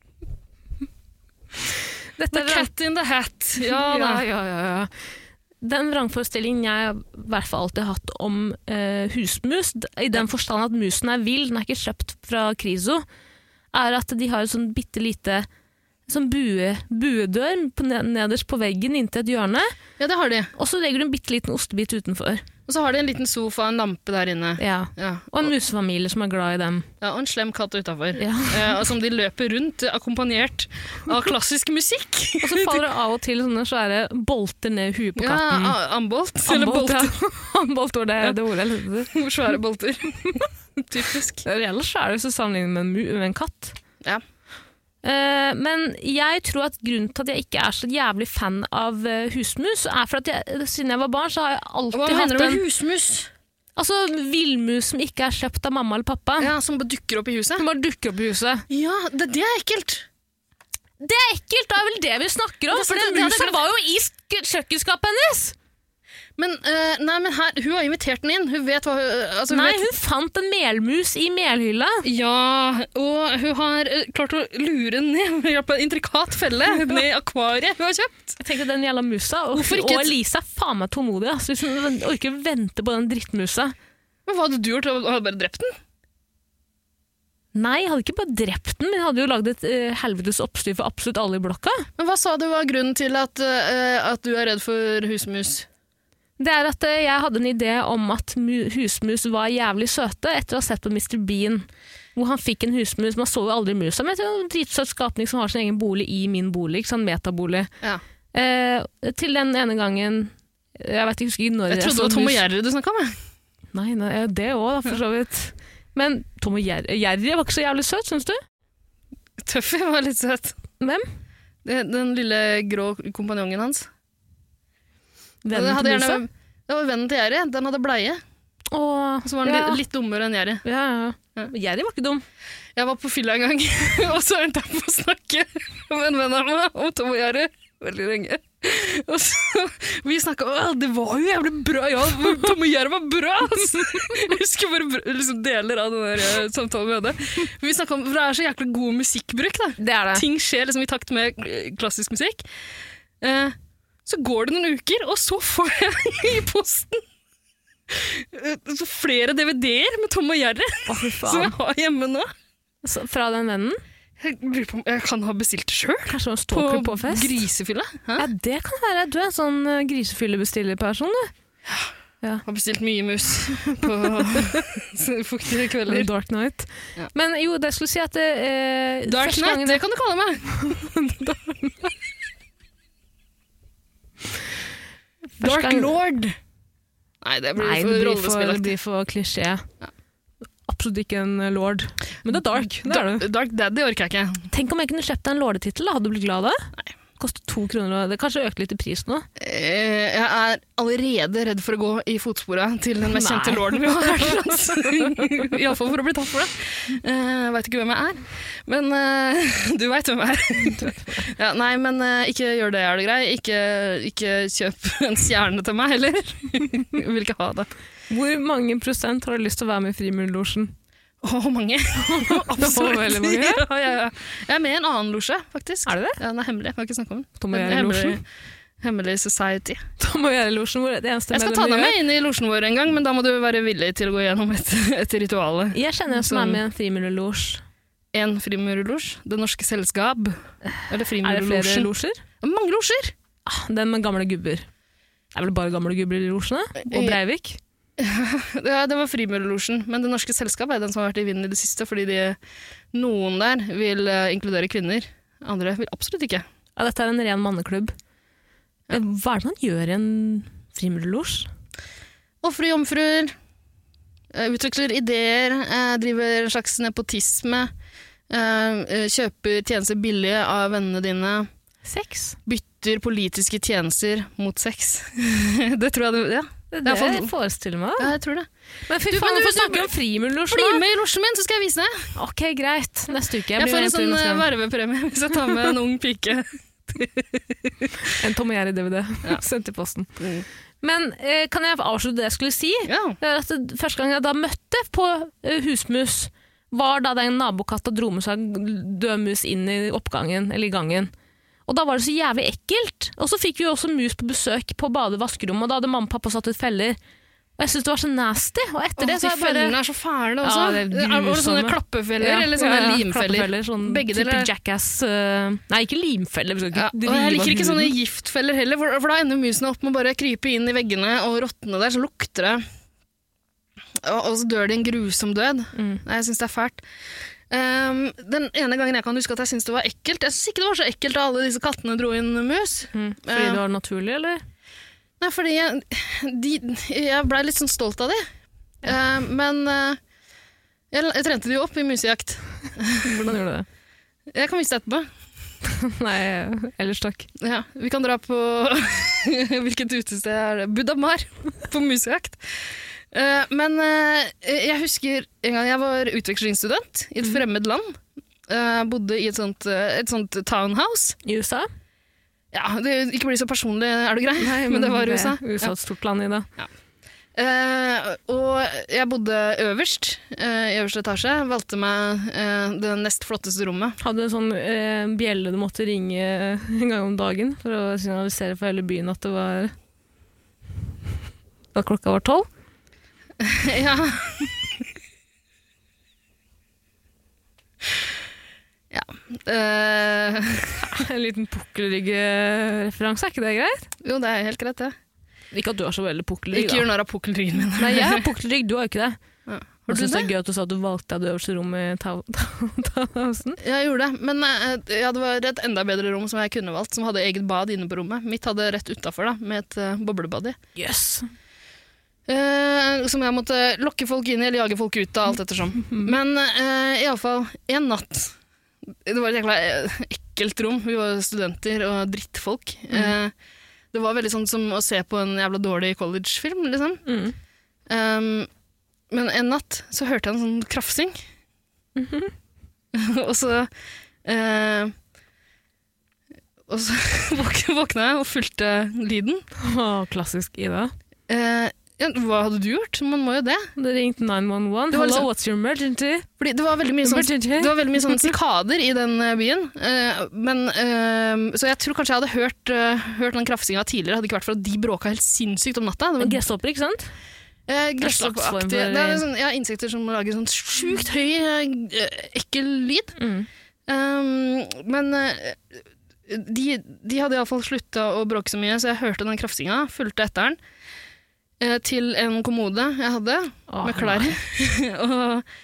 Dette The er vrang- cat in the hat. Ja, ja, da. ja, ja, ja. Den vrangforestillingen jeg i hvert fall alltid har hatt om eh, husmus, i den forstand at musen er vill, den er ikke kjøpt fra Kriso, er at de har et sånn bitte lite sånn bue, buedør på nederst på veggen inntil et hjørne, Ja, det har de. og så legger du en bitte liten ostebit utenfor. Og så har de en liten sofa og en lampe der inne. Ja. Ja. Og en musefamilie som er glad i dem. Ja, og en slem katt utenfor. Ja. Eh, og som de løper rundt, akkompagnert av klassisk musikk. Og så faller det av og til sånne svære bolter ned i huet på Ja, katten. a- ambolt. Eller Ambolt, bolter. ja. Ambolt var det, det ordet jeg lette etter. Svære bolter. Typisk. Det er reelle svære hvis du sammenligner med en, mu- med en katt. Ja. Eh, men jeg tror at grunnen til at jeg ikke er så jævlig fan av eh, husmus, er for at jeg, siden jeg var barn, så har jeg Hva alltid mener hatt du en med husmus? altså, villmus som ikke er kjøpt av mamma eller pappa. Ja, som bare dukker opp i huset? Som bare dukker opp i huset. Ja, det, det er ekkelt. Det er ekkelt, det er vel det vi snakker om, Det er for sant, den det hadde jeg musa glemt. var jo i sk- kjøkkenskapet hennes! Men, eh, nei, men her, hun har invitert den inn. Hun vet hva hun... Altså, hun Nei, vet, hun fant en melmus i melhylla. Ja, og hun har eh, klart å lure den ned ved hjelp av en intrikat felle ned i akvariet hun har kjøpt. Jeg tenkte den jævla musa, og, Hvorfor ikke og et- Lisa er faen meg tålmodig. Altså, hvis hun orker vente på den drittmusa. Men hva hadde du gjort? Hadde du bare drept den? Nei, jeg hadde ikke bare drept den, men jeg hadde jo lagd et uh, helvetes oppstyr for absolutt alle i blokka. Men hva sa du var grunnen til at, eh, at du er redd for husmus? Det er at eh, jeg hadde en idé om at mu- husmus var jævlig søte etter å ha sett på mister Bean, hvor han fikk en husmus. Man så jo aldri musa, men det er en dritsøt skapning som har sin egen bolig i min bolig, ikke sånn metabolig. Ja. Eh, til den ene gangen, jeg vet ikke, husker ikke når Jeg trodde det var Tom og Jerry du snakket om. Jeg. Nei, nei, det også da, for så vidt. Men Tom og Jerry, Jerry var ikke så jævlig søt, synes du? Tuffy var litt søt. Hvem? Det, den lille grå kompanjongen hans. Vennen Det hadde til gjerne, musa? det var vennen til Jerry, den hadde bleie. Åh, Så var den ja. litt, litt dummere enn Jerry. Ja, ja. Ja. Jerry var ikke dum. Jeg var på fylla en gang, og så endte jeg på å snakke med en venn av meg om Tom og Jerry veldig lenge. Og så, vi snakket, å, det var jo jævlig bra, ja, Tom og Jerry var bra, altså. Jeg husker bare br- liksom deler av den der eh, samtalen vi hadde. Vi snakket om, for det er så jæklig god musikkbruk da. Det er det. Ting skjer liksom i takt med eh, klassisk musikk. Eh, så går det noen uker, og så får jeg i posten eh, så flere D V D-er med Tom og Jerry, Å, fy som jeg faen. har hjemme nå. Så, fra den vennen? Jeg lurer på om jeg kan ha bestilt det selv. Kanskje en På, stalker på fest? grisefylla. Hæ? Ja, det kan være. Du er en sånn uh, grisefyllebestillerperson, du. Har bestilt mye mus på fuktige kvelder. Dark Knight. Ja. Men jo, det skulle si at det, eh, Dark første Knight, gangen- det kan du kalle meg. første Dark gang- Lord. Nei, det blir Nei, det for blir for, det rollespillaktig. blir for klisjé. Absolutt ikke en eh, lord. Men det er dark, det er det. Dark Daddy orker jeg ikke. Tenk om jeg kunne kjøpt deg en lordetittel, da. Hadde du blitt glad av det? Nei. Koster to kroner, og det kanskje øker litt i pris nå. Eh, Jeg er allerede redd for å gå i fotsporet til den mest Nei. kjente lorden vi har her til lands. I alle fall for å bli tatt for det. Eh, Jeg vet ikke hvem jeg er, men eh, du vet hvem jeg er. Ja, nei, men eh, ikke gjør det, er det grei. Ikke, ikke kjøp en stjerne til meg heller. Jeg vil ikke ha det. Hvor mange prosent har du lyst til å være med i Frimurlosjen? Å, mange. Det Absolutt. var veldig mange. Ja, ja, ja. Jeg er med i en annen losje, faktisk. Er det det? Ja, den er hemmelig, jeg kan ikke snakke om den. Tom og Den er Jerry-losjen? hemmelig, hemmelig society. Tom og Jerry-losjen, hvor det eneste Jeg skal ta medlemmet deg gjør- med inn i losjen vår en gang, men da må du være villig til å gå gjennom et, et rituale. Jeg kjenner en som Sånn- er med i en frimurlosj. En frimurlosj, Det Norske Selskap, eller Er det flere frimurlosjen. losjer? Mange losjer! Ah, den med gamle gubber. Det er vel bare gamle gubber i losjene? Og Breivik? Ja, det var frimurlosjen, men Det Norske Selskap er den som har vært i vinden i det siste, fordi de, noen der vil eh, inkludere kvinner, andre vil absolutt ikke. Ja, dette er en ren manneklubb. Eh, Hva er det man gjør i en frimurlosj? Ofre jomfruer, eh, utvikler ideer, eh, driver en slags nepotisme, eh, eh, kjøper tjenester billige av vennene dine, Sex? bytter politiske tjenester mot sex. Det tror jeg det, ja. Det, Det er det for- forestiller meg. Ja, jeg tror det. Men fy Du, faen, men hvorfor du- snakker vi om frimurlosjen Bli da? med i losjen min, så skal jeg vise deg. Ok, greit. Neste uke. Jeg, blir får med en til sånn neste eh, gang. vervepremie hvis jeg tar med en ung pike. En Tom og Jerry-D V D. Sendt i posten. Men eh, kan jeg avslutte det jeg skulle si? Ja. Det er at det, første gang jeg da møtte på eh, husmus, var da den nabokatta dro med seg død mus inn i oppgangen, eller i gangen. Og da var det så jævlig ekkelt. Og så fikk vi jo også mus på besøk på bade- og vaskerommet, og da hadde mamma og pappa satt ut feller. Og jeg synes det var så nasty. Og etter det Åh, så de er jeg bare... fellene er så fæle også. Ja, det er er, var det sånne grusomme. klappefeller Ja, eller sånne ja, ja, limfeller? klappefeller, Sånn Begge type deler. Jackass... øh, nei, ikke limfeller. Vi skal Ja, ikke og jeg rive liker av ikke sånne huden. giftfeller heller, for, for da ender musene opp med å bare krype inn i veggene og råtne der, så lukter det. Og, og så dør de en grusom død. Mm. Nei, jeg synes det er fælt. Um, den ene gangen jeg kan huske at jeg synes det var ekkelt, jeg synes ikke det var så ekkelt da alle disse kattene dro inn mus. Mm. Fordi Ja. det var naturlig, eller? Nei, fordi jeg, de, jeg ble litt sånn stolt av de. Uh, men uh, jeg, jeg trente de jo opp i musejakt. Hvordan gjorde du det? Jeg kan vise det etterpå. Nei, ellers takk. Ja, vi kan dra på hvilket utested er det? Budamar på musejakt. Uh, men uh, jeg husker en gang jeg var utvekslingsstudent i et fremmed land. Uh, bodde i et sånt, uh, et sånt townhouse. I U S A? Ja, det ikke bli så personlig, er du grei? Nei, men, det var i U S A. U S A er et stort land i det. Uh, og jeg bodde øverst, uh, i øverste etasje. Valgte meg uh, det nest flotteste rommet. Hadde du en sånn eh, bjelle du måtte ringe en gang om dagen for å signalisere for hele byen at det var at klokka var tolv? Ja. Ja. Uh, En liten pukkelrygge-referanse, er ikke det greit? jo, det er helt greit, det. Ikke at du har så veldig pukkelrygg, Ikke gjør narr av pukkelryggen min. Nei, jeg har pukkelrygg, du har ikke det. Ja. Har du synes det er gøy at du sa at du valgte deg det øverste rommet i townhousen? Jeg gjorde det, men ja, det var et enda bedre rom som jeg kunne valgt, som hadde eget bad inne på rommet. Mitt hadde rett utenfor da, med et uh, boblebad i. Yes. Uh, som jeg måtte lokke folk inn i, eller jage folk ut av, alt ettersom. Men uh, i alle fall, en natt, det var et jækla ekkelt rom, vi var studenter og drittfolk. Mm. Uh, det var veldig sånn som å se på en jævla dårlig college-film, liksom. Mm. Um, Men en natt så hørte jeg en sånn krafsing. Mm-hmm. og så eh, og så våkna jeg og fulgte lyden. Åh, klassisk Ida. Eh, ja, hva hadde du gjort? Man må jo det. Det ringte nine one one. Hello, liksom, what's your emergency? Fordi det var veldig mye sånn, det var veldig mye sånn sikader i den byen. Eh, men, eh, så jeg tror kanskje jeg hadde hørt, uh, hørt den krafsinga tidligere. Hadde ikke vært for at de bråka helt sinnssykt om natta. Det var gresshopper, ikke sant? Eh, Gresshoppaktig. Det er sånn, ja, insekter som lager sånn sjukt høy, uh, ekkel lyd. Mm. Um, men uh, de, de hadde i alle fall slutta å bråke så mye, så jeg hørte den krafsinga, fulgte etter den, uh, til en kommode jeg hadde, oh, med klær. og,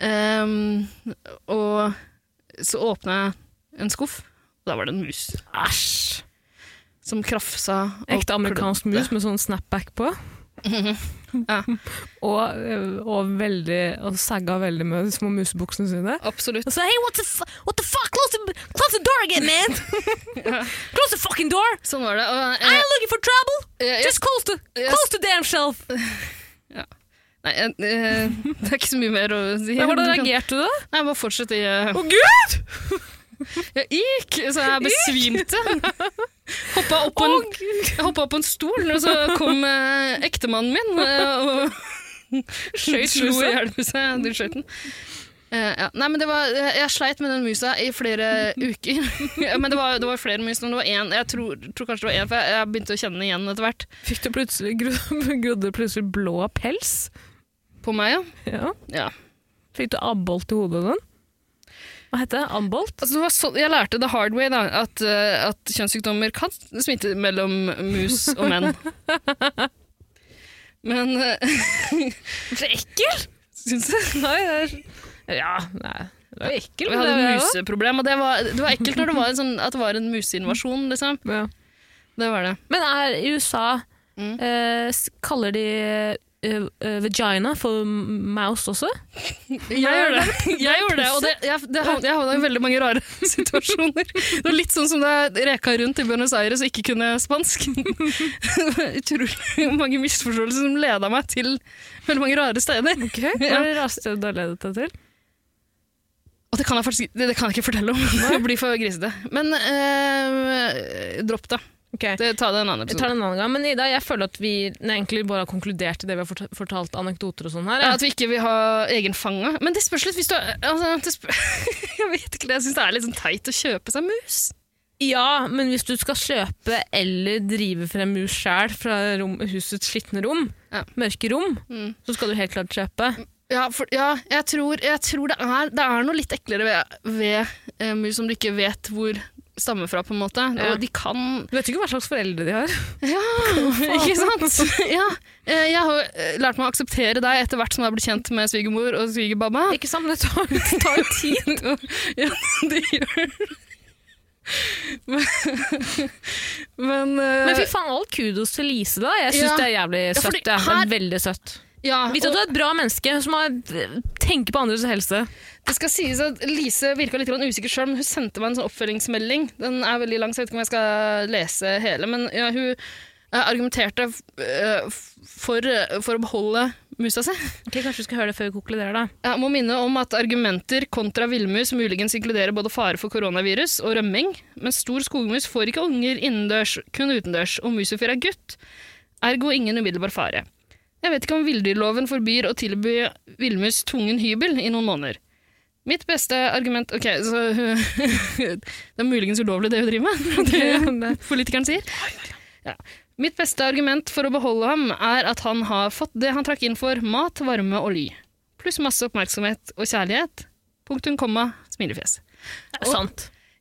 um, og så åpna jeg en skuff, og da var det en mus. Æsj! Som krafsa. Ekte amerikansk mus med sånn snapback på. ja. og, og veldig og sagga veldig med de små musebuksene sine. Absolutt. Og så hey, what the, fu what the fuck? Close the, close the door again, man! ja. Close the fucking door! Sånn var det. Og, eh, I'm looking for trouble! Eh, Just close the, close the damn shelf! ja. Nei, eh, det er ikke så mye mer å si. Men hvordan reagerte du da? Nei, jeg bare fortsette i... Å, uh... oh, Gud! Jeg gikk, så jeg besvimte. Hoppa opp på en, jeg hoppet opp på en stol, og så kom eh, ektemannen min eh, og skjøt slo i hjelmuset. Du skjøt den. Eh, ja. Nei, men det var, jeg sleit med den musa i flere uker. men det var, det var flere mus, men det var en, jeg tror, tror kanskje det var en, for jeg, jeg begynte å kjenne den igjen etter hvert. Fikk du plutselig, grodde plutselig blå pels? På meg, ja. Ja. ja. Fikk du abbolt i hodet den? Hva heter det? Ambolt? Altså, det var så, jeg lærte the hard way da, at, uh, at kjønnssykdommer kan smitte mellom mus og menn. Men uh, så ekkel! Syns du? Nei, det er... Ja, nei. Det var ekkel. Vi hadde et museproblem, og det var, det var ekkelt når det var en, sånn, at det var en museinvasjon, liksom. Ja. Det var det. Men er i U S A mm. uh, kaller de Uh, uh, vagina for mouse også? Jeg gjør det. Jeg gjør det, og det, jeg, det, jeg havnet i veldig mange rare situasjoner. Det var litt sånn som da jeg reka rundt i Buenos Aires og ikke kunne spansk. Utrolig mange misforståelser som ledet meg til veldig mange rare steder. Okay. Hva er det rareste du har ledet deg til? Og det kan jeg faktisk det, det kan jeg ikke fortelle om. Det blir for grisete. Men uh, dropp det. Okay. Det, ta det en annen episode. Jeg tar det en annen gang. Men Ida, jeg føler at vi egentlig bare har konkludert i det vi har fortalt anekdoter og sånn her. Ja, at vi ikke vil ha egen fanga. Men det spørs litt hvis du altså, det spør, jeg vet ikke det, jeg synes det er litt sånn teit å kjøpe seg mus. Ja, men hvis du skal kjøpe eller drive frem mus selv fra rom, husets skitne rom, ja. mørke rom, mm. så skal du helt klart kjøpe. Ja, for, ja jeg, tror, jeg tror det er, det er noe litt eklere ved, ved uh, mus som du ikke vet hvor stammer fra, på en måte. Ja. Og de kan... Du vet ikke hva slags foreldre de har. Ja, ikke sant? Ja. Jeg har lært meg å akseptere deg etter hvert som jeg har blitt kjent med svigermor og svigerbabba. Ikke sant, men det tar, det tar jo tid. Ja, det gjør det. Men, men, uh... men fy faen, all kudos til Lise da. Jeg synes ja. det er jævlig søtt. Ja, det er her... veldig søtt. Ja, Vet du at du er et bra menneske som har, tenker på andres helse? Det skal sies at Lise virka litt usikker selv, men hun sendte meg en sånn oppfølgingsmelding. Den er veldig lang, så jeg vet ikke om jeg skal lese hele, men ja, hun uh, argumenterte uh, for, uh, for å beholde musa si. Ok, kanskje du skal høre det før vi konkluderer da. Jeg må minne om at argumenter kontra villmus muligens inkluderer både fare for koronavirus og rømming, men stor skogmus får ikke unger innendørs, kun utendørs, og musefyr er gutt. Ergo ingen umiddelbar fare. Jeg vet ikke om villdyrloven forbyr å tilby villmus tvungen hybel i noen måneder. Mitt beste argument... Ok, så det er muligens ulovlig det hun driver med, det politikeren sier. Ja. Mitt beste argument for å beholde ham er at han har fått det han trakk inn for mat, varme og ly. Pluss masse oppmerksomhet og kjærlighet. Punktum, komma, smilefjes. Det er sant.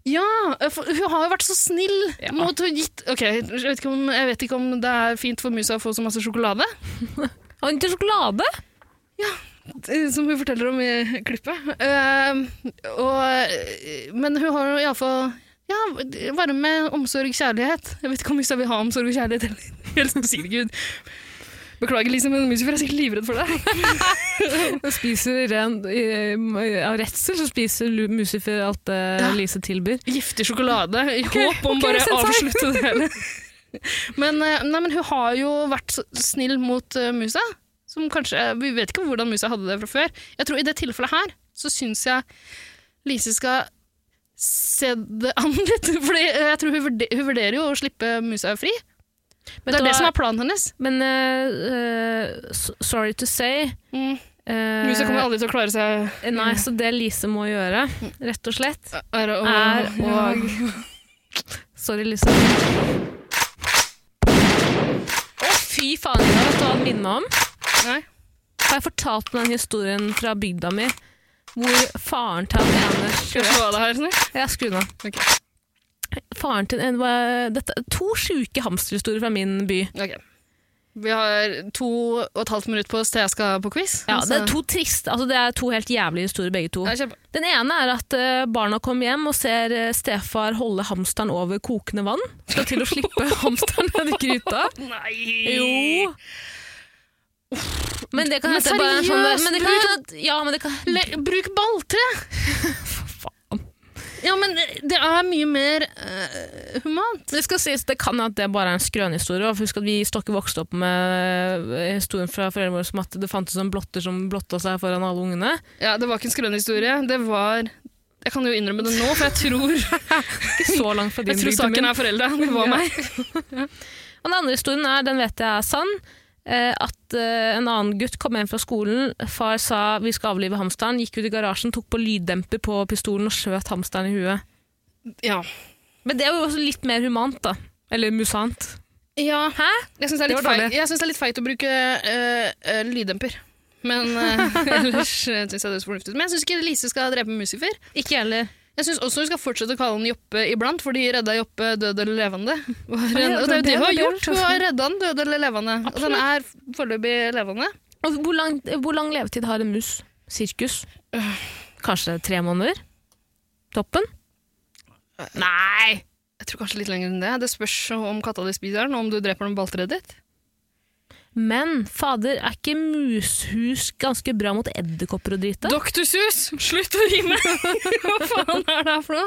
Ja, for hun har jo vært så snill Ja. mot hun gitt... Ok, jeg vet, ikke om, jeg vet ikke om det er fint for musa å få så masse sjokolade. Har hun ikke sjokolade? Som hun forteller om i klippet. Uh, og, men hun har jo i alle fall ja, varme, omsorg, kjærlighet. Jeg vet ikke om musa vil ha omsorg og kjærlighet heller. Helst å si det, Gud. Beklager, Lise, men Musifer er sikkert livredd for deg. Hun spiser ren, av redsel så spiser Musifer alt det ja. Lise tilbyr. Giftig sjokolade, i okay, håp om okay, bare å avslutte det hele. Men, nei, men hun har jo vært snill mot uh, musa. Som kanskje, vi vet ikke hvordan musa hadde det fra før. Jeg tror i det tilfellet her, så synes jeg Lise skal se det an litt. Fordi jeg tror hun vurderer, hun vurderer jo å slippe musa fri. Men det er det som er planen hennes. Men uh, uh, sorry to say mm. uh, Musa kommer aldri til å klare seg. Nei, så det Lise må gjøre, rett og slett, er å, er å Sorry, Lise. Å, fy faen, Ida, vet du hva det minner meg om? Nei. Har jeg fortalt meg den historien fra bygda mi, hvor faren til han ene Skal jeg slå av det her, sånn? Ja, skru nå. Ok. Faren til en var dette, to syke hamsterhistorier fra min by. Ok. Vi har to og et halvt minutt på oss til jeg skal på quiz. Ja, det er to trist, altså det er to helt jævlige historier begge to. Den ene er at uh, barna kommer hjem og ser uh, stefar holde hamsteren over kokende vann. Skal til å slippe hamsteren ned i gryta. Nei! Jo! Men det kan men hete bare en sånn men det kan, bruk, ja, men det kan le, bruk balltre! Faen. Ja, men det er mye mer uh, humant. Det skal sies, det kan at det bare er en skrønehistorie. Husk at vi stokker vokste opp med historien fra foreldrene våre som at det fantes en blotter som blotta seg foran alle ungene. Ja, det var ikke en skrønehistorie. Det var... Jeg kan jo innrømme det nå, for jeg tror... Ikke så langt fra din jeg tror saken er foreldre. Det var ja. meg. Og den andre historien er, den vet jeg er sann, at en annen gutt kom hjem fra skolen. Far sa vi skal avlive hamsteren, gikk ut i garasjen, tok på lyddemper på pistolen og skjøt hamsteren i huet. Ja. Men det er jo også litt mer humant da. Eller musant. Ja. Hæ? Jeg synes det er litt, feit, jeg synes det er litt feit å bruke uh, uh, lyddemper. Men uh, ellers uh, synes jeg det er så fornuftig. Men jeg synes ikke Lise skal drepe Musifer. Ikke heller. Jeg synes også hun skal fortsette å kalle han Joppe iblant, fordi redda Joppe død eller levende. Og det er jo det, det hun har gjort. Hun har redda han død eller levende. Absolutt. Og den er foreløpig levende. Og hvor lang, hvor lang levetid har en mus? Sirkus? Kanskje tre måneder? Toppen? Nei! Jeg tror kanskje litt lenger enn det. Det spørs om katta di spiser den, og om du dreper den balltreet ditt. Men, fader, er ikke mushus ganske bra mot edderkopper og drite? Doktorsus! Slutt å rime! Hva faen er det her for noe?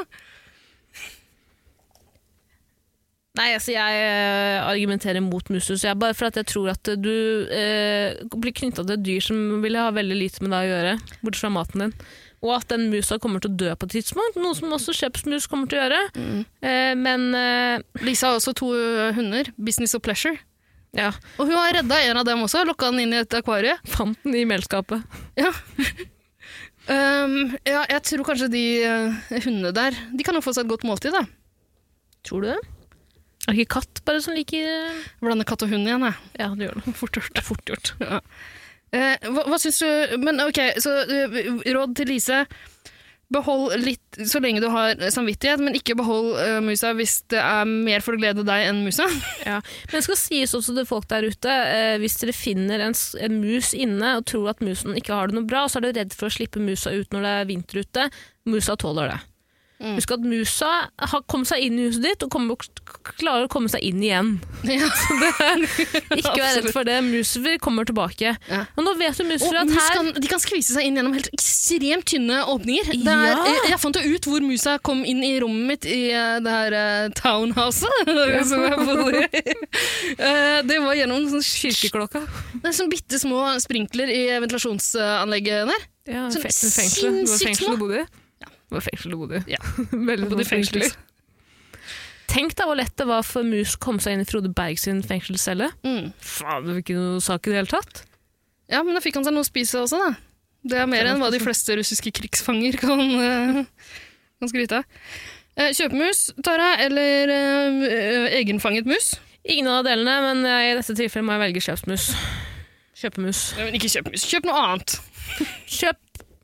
Nei, altså jeg eh, argumenterer mot mushus. Jeg, bare for at jeg tror at du eh, blir knyttet til et dyr som vil ha veldig lite med deg å gjøre, bortsett fra maten din. Og at den musa kommer til å dø på et tidspunkt, noe som også kjøpsmus kommer til å gjøre. Mm. Eh, men eh, Lisa har også to hunder, Business og Pleasure. Ja. Og hun har redda en av dem også, lokket den inn i et akvarie. Fant den i melskapet. Ja. um, ja, jeg tror kanskje de uh, hundene der, de kan jo få seg et godt måltid, da. Tror du det? Er det ikke katt bare som liker... Blande katt og hund igjen, jeg. Ja, det gjør det. Fort gjort. Det er fort gjort. Ja. Uh, hva, hva synes du... Men ok, så uh, råd til Lise... Behold litt så lenge du har samvittighet, men ikke behold uh, musa hvis det er mer for å glede deg enn musa. Ja. Men det skal sies også til folk der ute, eh, hvis dere finner en, en mus inne og tror at musen ikke har det noe bra, så er du redd for å slippe musa ut når det er vinter ute. Musa tåler det. Mm. Husk at musa har kommet seg inn i huset ditt og kommer, klarer å komme seg inn igjen. Ja. Ikke vær redd for det. Muser kommer tilbake. Ja. Og nå vet du muser at her... Kan, de kan skvise seg inn gjennom helt ekstremt tynne åpninger. Ja. Er, jeg, jeg fant jo ut hvor musa kom inn i rommet mitt i uh, det her uh, townhouset som jeg bodde i. uh, det var gjennom sånn kirkeklokka. Det er sånn bitte små sprinkler i ventilasjonsanlegget der. Ja, sånn fengsel. Det var fengsel du bodde i. Det var fengsel du bodde i. Ja. Veldig bodde i fengsel. Tenk deg hvor lett det var for mus å komme seg inn i Frode Berg sin fengselscelle. Mm. Faen, det var ikke noe sak i det hele tatt. Ja, men da fikk han seg noe å spise også, da. Det er mer enn hva de fleste russiske krigsfanger kan, uh, kan skryte av. Uh, kjøpemus, Tara, eller uh, egenfanget mus? Ingen av delene, men uh, i dette tilfellet må jeg velge kjøpsmus. Kjøpemus. Ja, men ikke kjøpemus. Kjøp noe annet. Kjøp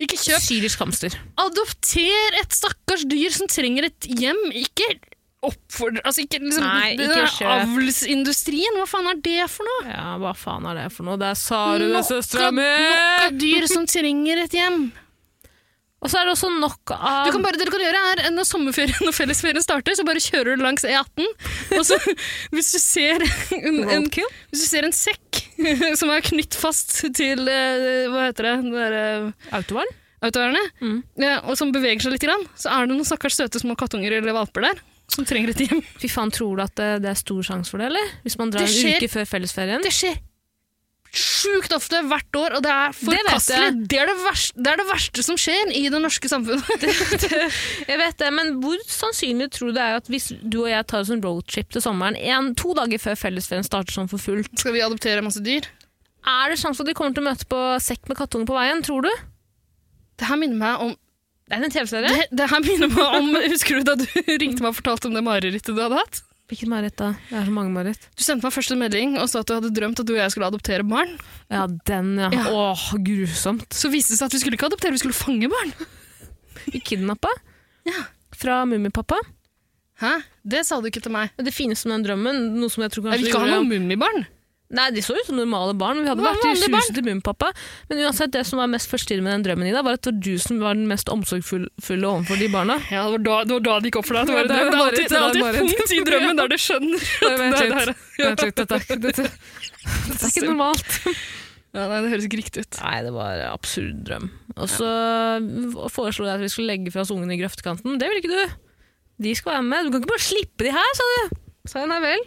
Ikke kjøp. Syrisk hamster. Adopter et stakkars dyr som trenger et hjem. Ikke oppfordre, altså ikke liksom, Nei, ikke den kjøp. avlsindustrien, hva faen er det for noe? Ja, hva faen er det for noe? Det er Saru, det er søstera mi! Nok av dyr som trenger et hjem. Og så er det også nok av... Du kan bare, det du kan gjøre er, når sommerferien og fellesferien starter, så bare kjører du langs E atten, og så hvis du ser en, en, hvis du ser en sekk som er knytt fast til, uh, hva heter det, det der, uh, Autovern? Autovernet, Mm. ja, og som beveger seg litt grann, så er det noen stakkars søte små kattunger eller valper der, som trenger et hjem. Fy faen, tror du at det, det er stor sjanse for det, eller? Hvis man drar Det en skjer- uke før fellesferien? Det skjer sjukt ofte hvert år, og det er Det vet forkastelig. jeg. Det er det, verste, det er det verste som skjer i det norske samfunnet. Jeg vet det, men hvor sannsynlig tror du det er at hvis du og jeg tar oss en roadtrip til sommeren, en, to dager før fellesferien starter sånn for fullt, Skal vi adoptere masse dyr? er det sjanse for at de kommer til å møte på sekk med kattunger på veien, tror du? Det her minner meg om Det er en tv-serie. det, det her minner meg om Husker du da du ringte meg og fortalte om det marerittet du hadde hatt? Hvilket mareritt da? Det er så mange mareritt. Du sendte meg først en melding og sa at du hadde drømt at du og jeg skulle adoptere barn. Ja, den, ja. Ja. Åh, grusomt. Så viste det seg at vi skulle ikke adoptere, vi skulle fange barn. Vi kidnappa Ja. fra Mummipappa. Hæ? Det sa du ikke til meg. Det fineste med den drømmen, noe som jeg tror Jeg kanskje vil ikke ha gjorde- noen mummibarn. Nei, de så ut som normale barn, men vi hadde Det var vært i vanlige huset til Mummipappa. Men uansett, det som var mest forstyrrende med den drømmen, Ida, var at det var du som var den mest omsorgsfulle overfor de barna. Ja, det var da det, var da det gikk opp for deg. Det, var, Det det, var det, er bare- alltid, det er alltid det var et bare- punkt i drømmen der du skjønner at Vent det, litt, det, er- Vent litt, dette, er ikke- dette, dette er ikke normalt. Ja, nei, det høres ikke riktig ut. Nei, det var en absurd drøm. Og så foreslo jeg at vi skulle legge fra oss ungene i grøftkanten. Det ville ikke du. De skal være med. Du kan ikke bare slippe de her, sa du. Sa jeg nei vel.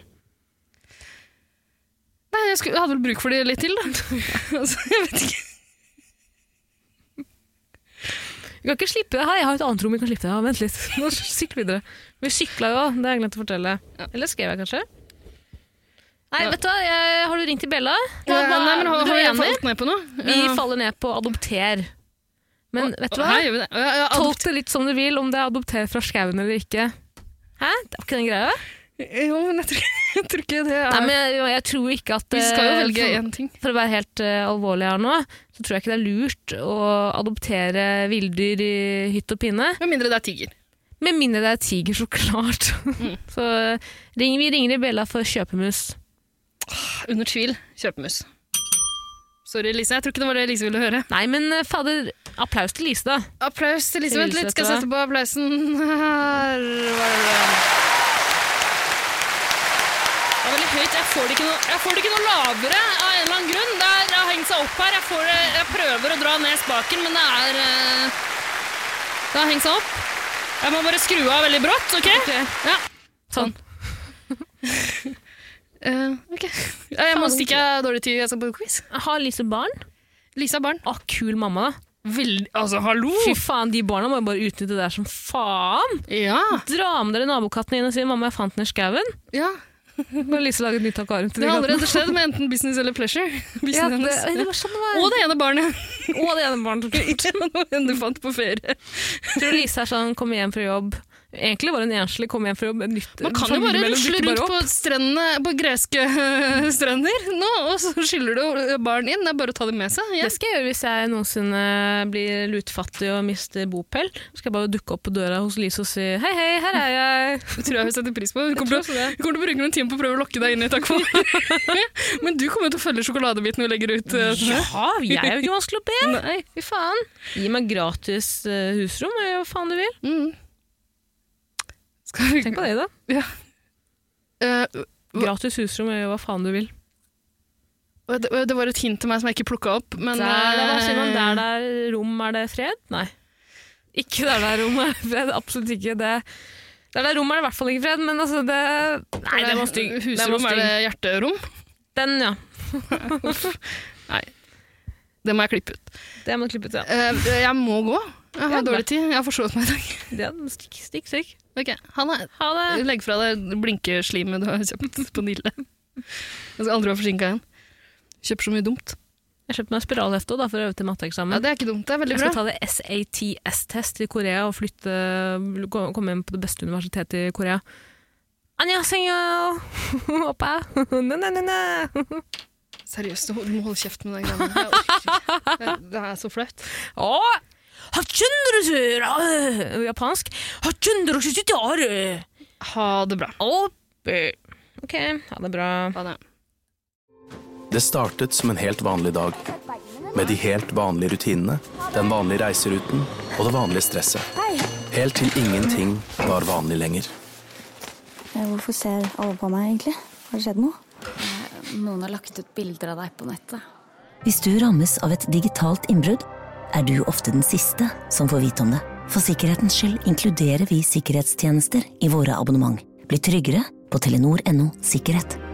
Nei, jeg, skulle, jeg hadde vel bruk for det litt til, da. altså, jeg vet ikke. Vi kan ikke slippe det her. Jeg har et annet rom vi kan slippe det her. Vent litt. Nå sykler videre. Vi sykla jo, det har jeg glemt å fortelle. Eller skrev jeg kanskje? Nei, Ja. vet du hva? Jeg, har du ringt til Bella? Ja, Hva- nei, men har, du har er jeg enig? falt ned på noe? Vi Ja. faller ned på adopter. Men vet du hva? Her gjør vi det. Ja, ja, Tolk adopt- det litt som du vil, om det er adopter fra skauen eller ikke. Hæ? Det er ikke den greia? Jo, men jeg tror, jeg tror ikke det er Nei, men jeg, jeg tror ikke at Vi skal jo eh, velge for, én ting. for å være helt uh, alvorlig her nå, så tror jeg ikke det er lurt å adoptere villdyr i hytt og pinne. Med mindre det er tiger. Med mindre det er tiger, så klart. Mm. så uh, ring, vi ringer i Bella for kjøpemus. Under tvil, kjøpemus. Sorry, Lise. Jeg tror ikke det var det Lise ville høre. Nei, men uh, fader, applaus til Lise, da. Applaus til Lise. Til Vent Lise, litt, skal jeg vet du sette på applausen. Her var det. Det er veldig høyt. Jeg får det ikke noe, jeg får det ikke noe lavere av en eller annen grunn. Det, er, det har hengt seg opp her. Jeg, får det, jeg prøver å dra ned spaken, men det er eh, Det har hengt seg opp. Jeg må bare skru av veldig brått, ok? Ja, sånn. Eh, ok. Jeg må stikke, jeg har dårlig tid. Jeg skal på quiz. Har Lise barn? Lisa barn. Å, kul mamma, da. Veldig, altså, hallo! Fy faen, de barna må jo bare utnytte det der som faen. Ja, Dra med dere nabokattene inn og si mamma, jeg fant den i skauen. ja. Når Lise lager et nytt akvarium til Det de har kattene. allerede skjedd med enten business eller pleasure. Ja, Business det, hennes. det var sånn det var. Og det ene barnet. Og det ene barnet. Ikke noe enn du fant på ferie. Tror du Lise er sånn, kommer hjem fra jobb. Egentlig var hun enslig, kom hjem fra jobb. Nytt, Man kan jo bare rusle rundt på strendene, på greske øh, strender nå, og så skyller du barn inn. Det er bare å ta dem med seg. Det Ja. skal jeg gjøre hvis jeg noensinne blir lutfattig og mister bopel. Så skal jeg bare dukke opp på døra hos Lise og si hei, hei, her er jeg. Det tror jeg vi setter pris på. Vi kommer, Jeg tror til, å- vi kommer til å bruke noen timer på å prøve å lokke deg inn i et akvarium. Men du kommer jo til å følge sjokoladebiten vi legger ut. øh, sånn her. Ja, jeg er jo ikke vanskelig å be. Nei. Fy faen. Gi meg gratis uh, husrom, eller hva faen du vil. Mm. Skal vi... Tenk på det, da. Ja. Eh, Gratis husrom, eller hva faen du vil. det, det var et hint til meg som jeg ikke plukket opp, men... Der, der, hva sier man? øh, Der det er rom, er det fred? Nei. Ikke der det er rom, er det fred. Absolutt ikke. Det, der det er rom, er det i hvert fall ikke fred, men altså det... Nei, det var stygg. Det var Husrom, er det stygg. hjerterom? Den, ja. Nei. Det må jeg klippe ut. Det må du klippe ut, ja. Eh, jeg må gå. Jeg har Ja, dårlig tid. Jeg har forsovet meg i dag. Det er stikk, stikk, stikk. Ok, Hanna, Ha det. legg fra deg blinkeslimet du har kjøpt på Nille. Jeg skal aldri være forsinket igjen. Kjøper så mye dumt. Jeg kjøpte meg spiralhefte da, for å øve til Ja, matteeksamen. det er ikke dumt. Det er veldig Jeg skal bra. ta det S A T S-test i Korea og flytte, komme inn på det beste universitetet i Korea. Annyeonghaseyo! Oppa! Na-na-na-na! Seriøst, du må holde kjeft med den greiene. Jeg orker ikke. Det- Det er så flaut. Åh! japansk. Ha det bra. Ok, ha det bra. Ha det. Det startet som en helt vanlig dag, med de helt vanlige rutinene, den vanlige reiseruten og det vanlige stresset. Helt til ingenting var vanlig lenger. Hvorfor ser alle på meg egentlig? Har det skjedd noe? Noen har lagt ut bilder av deg på nettet. Hvis du rammes av et digitalt innbrudd, er du ofte den siste som får vite om det. For sikkerhetens skyld inkluderer vi sikkerhetstjenester i våre abonnement. Bli tryggere på telenor punktum no sikkerhet.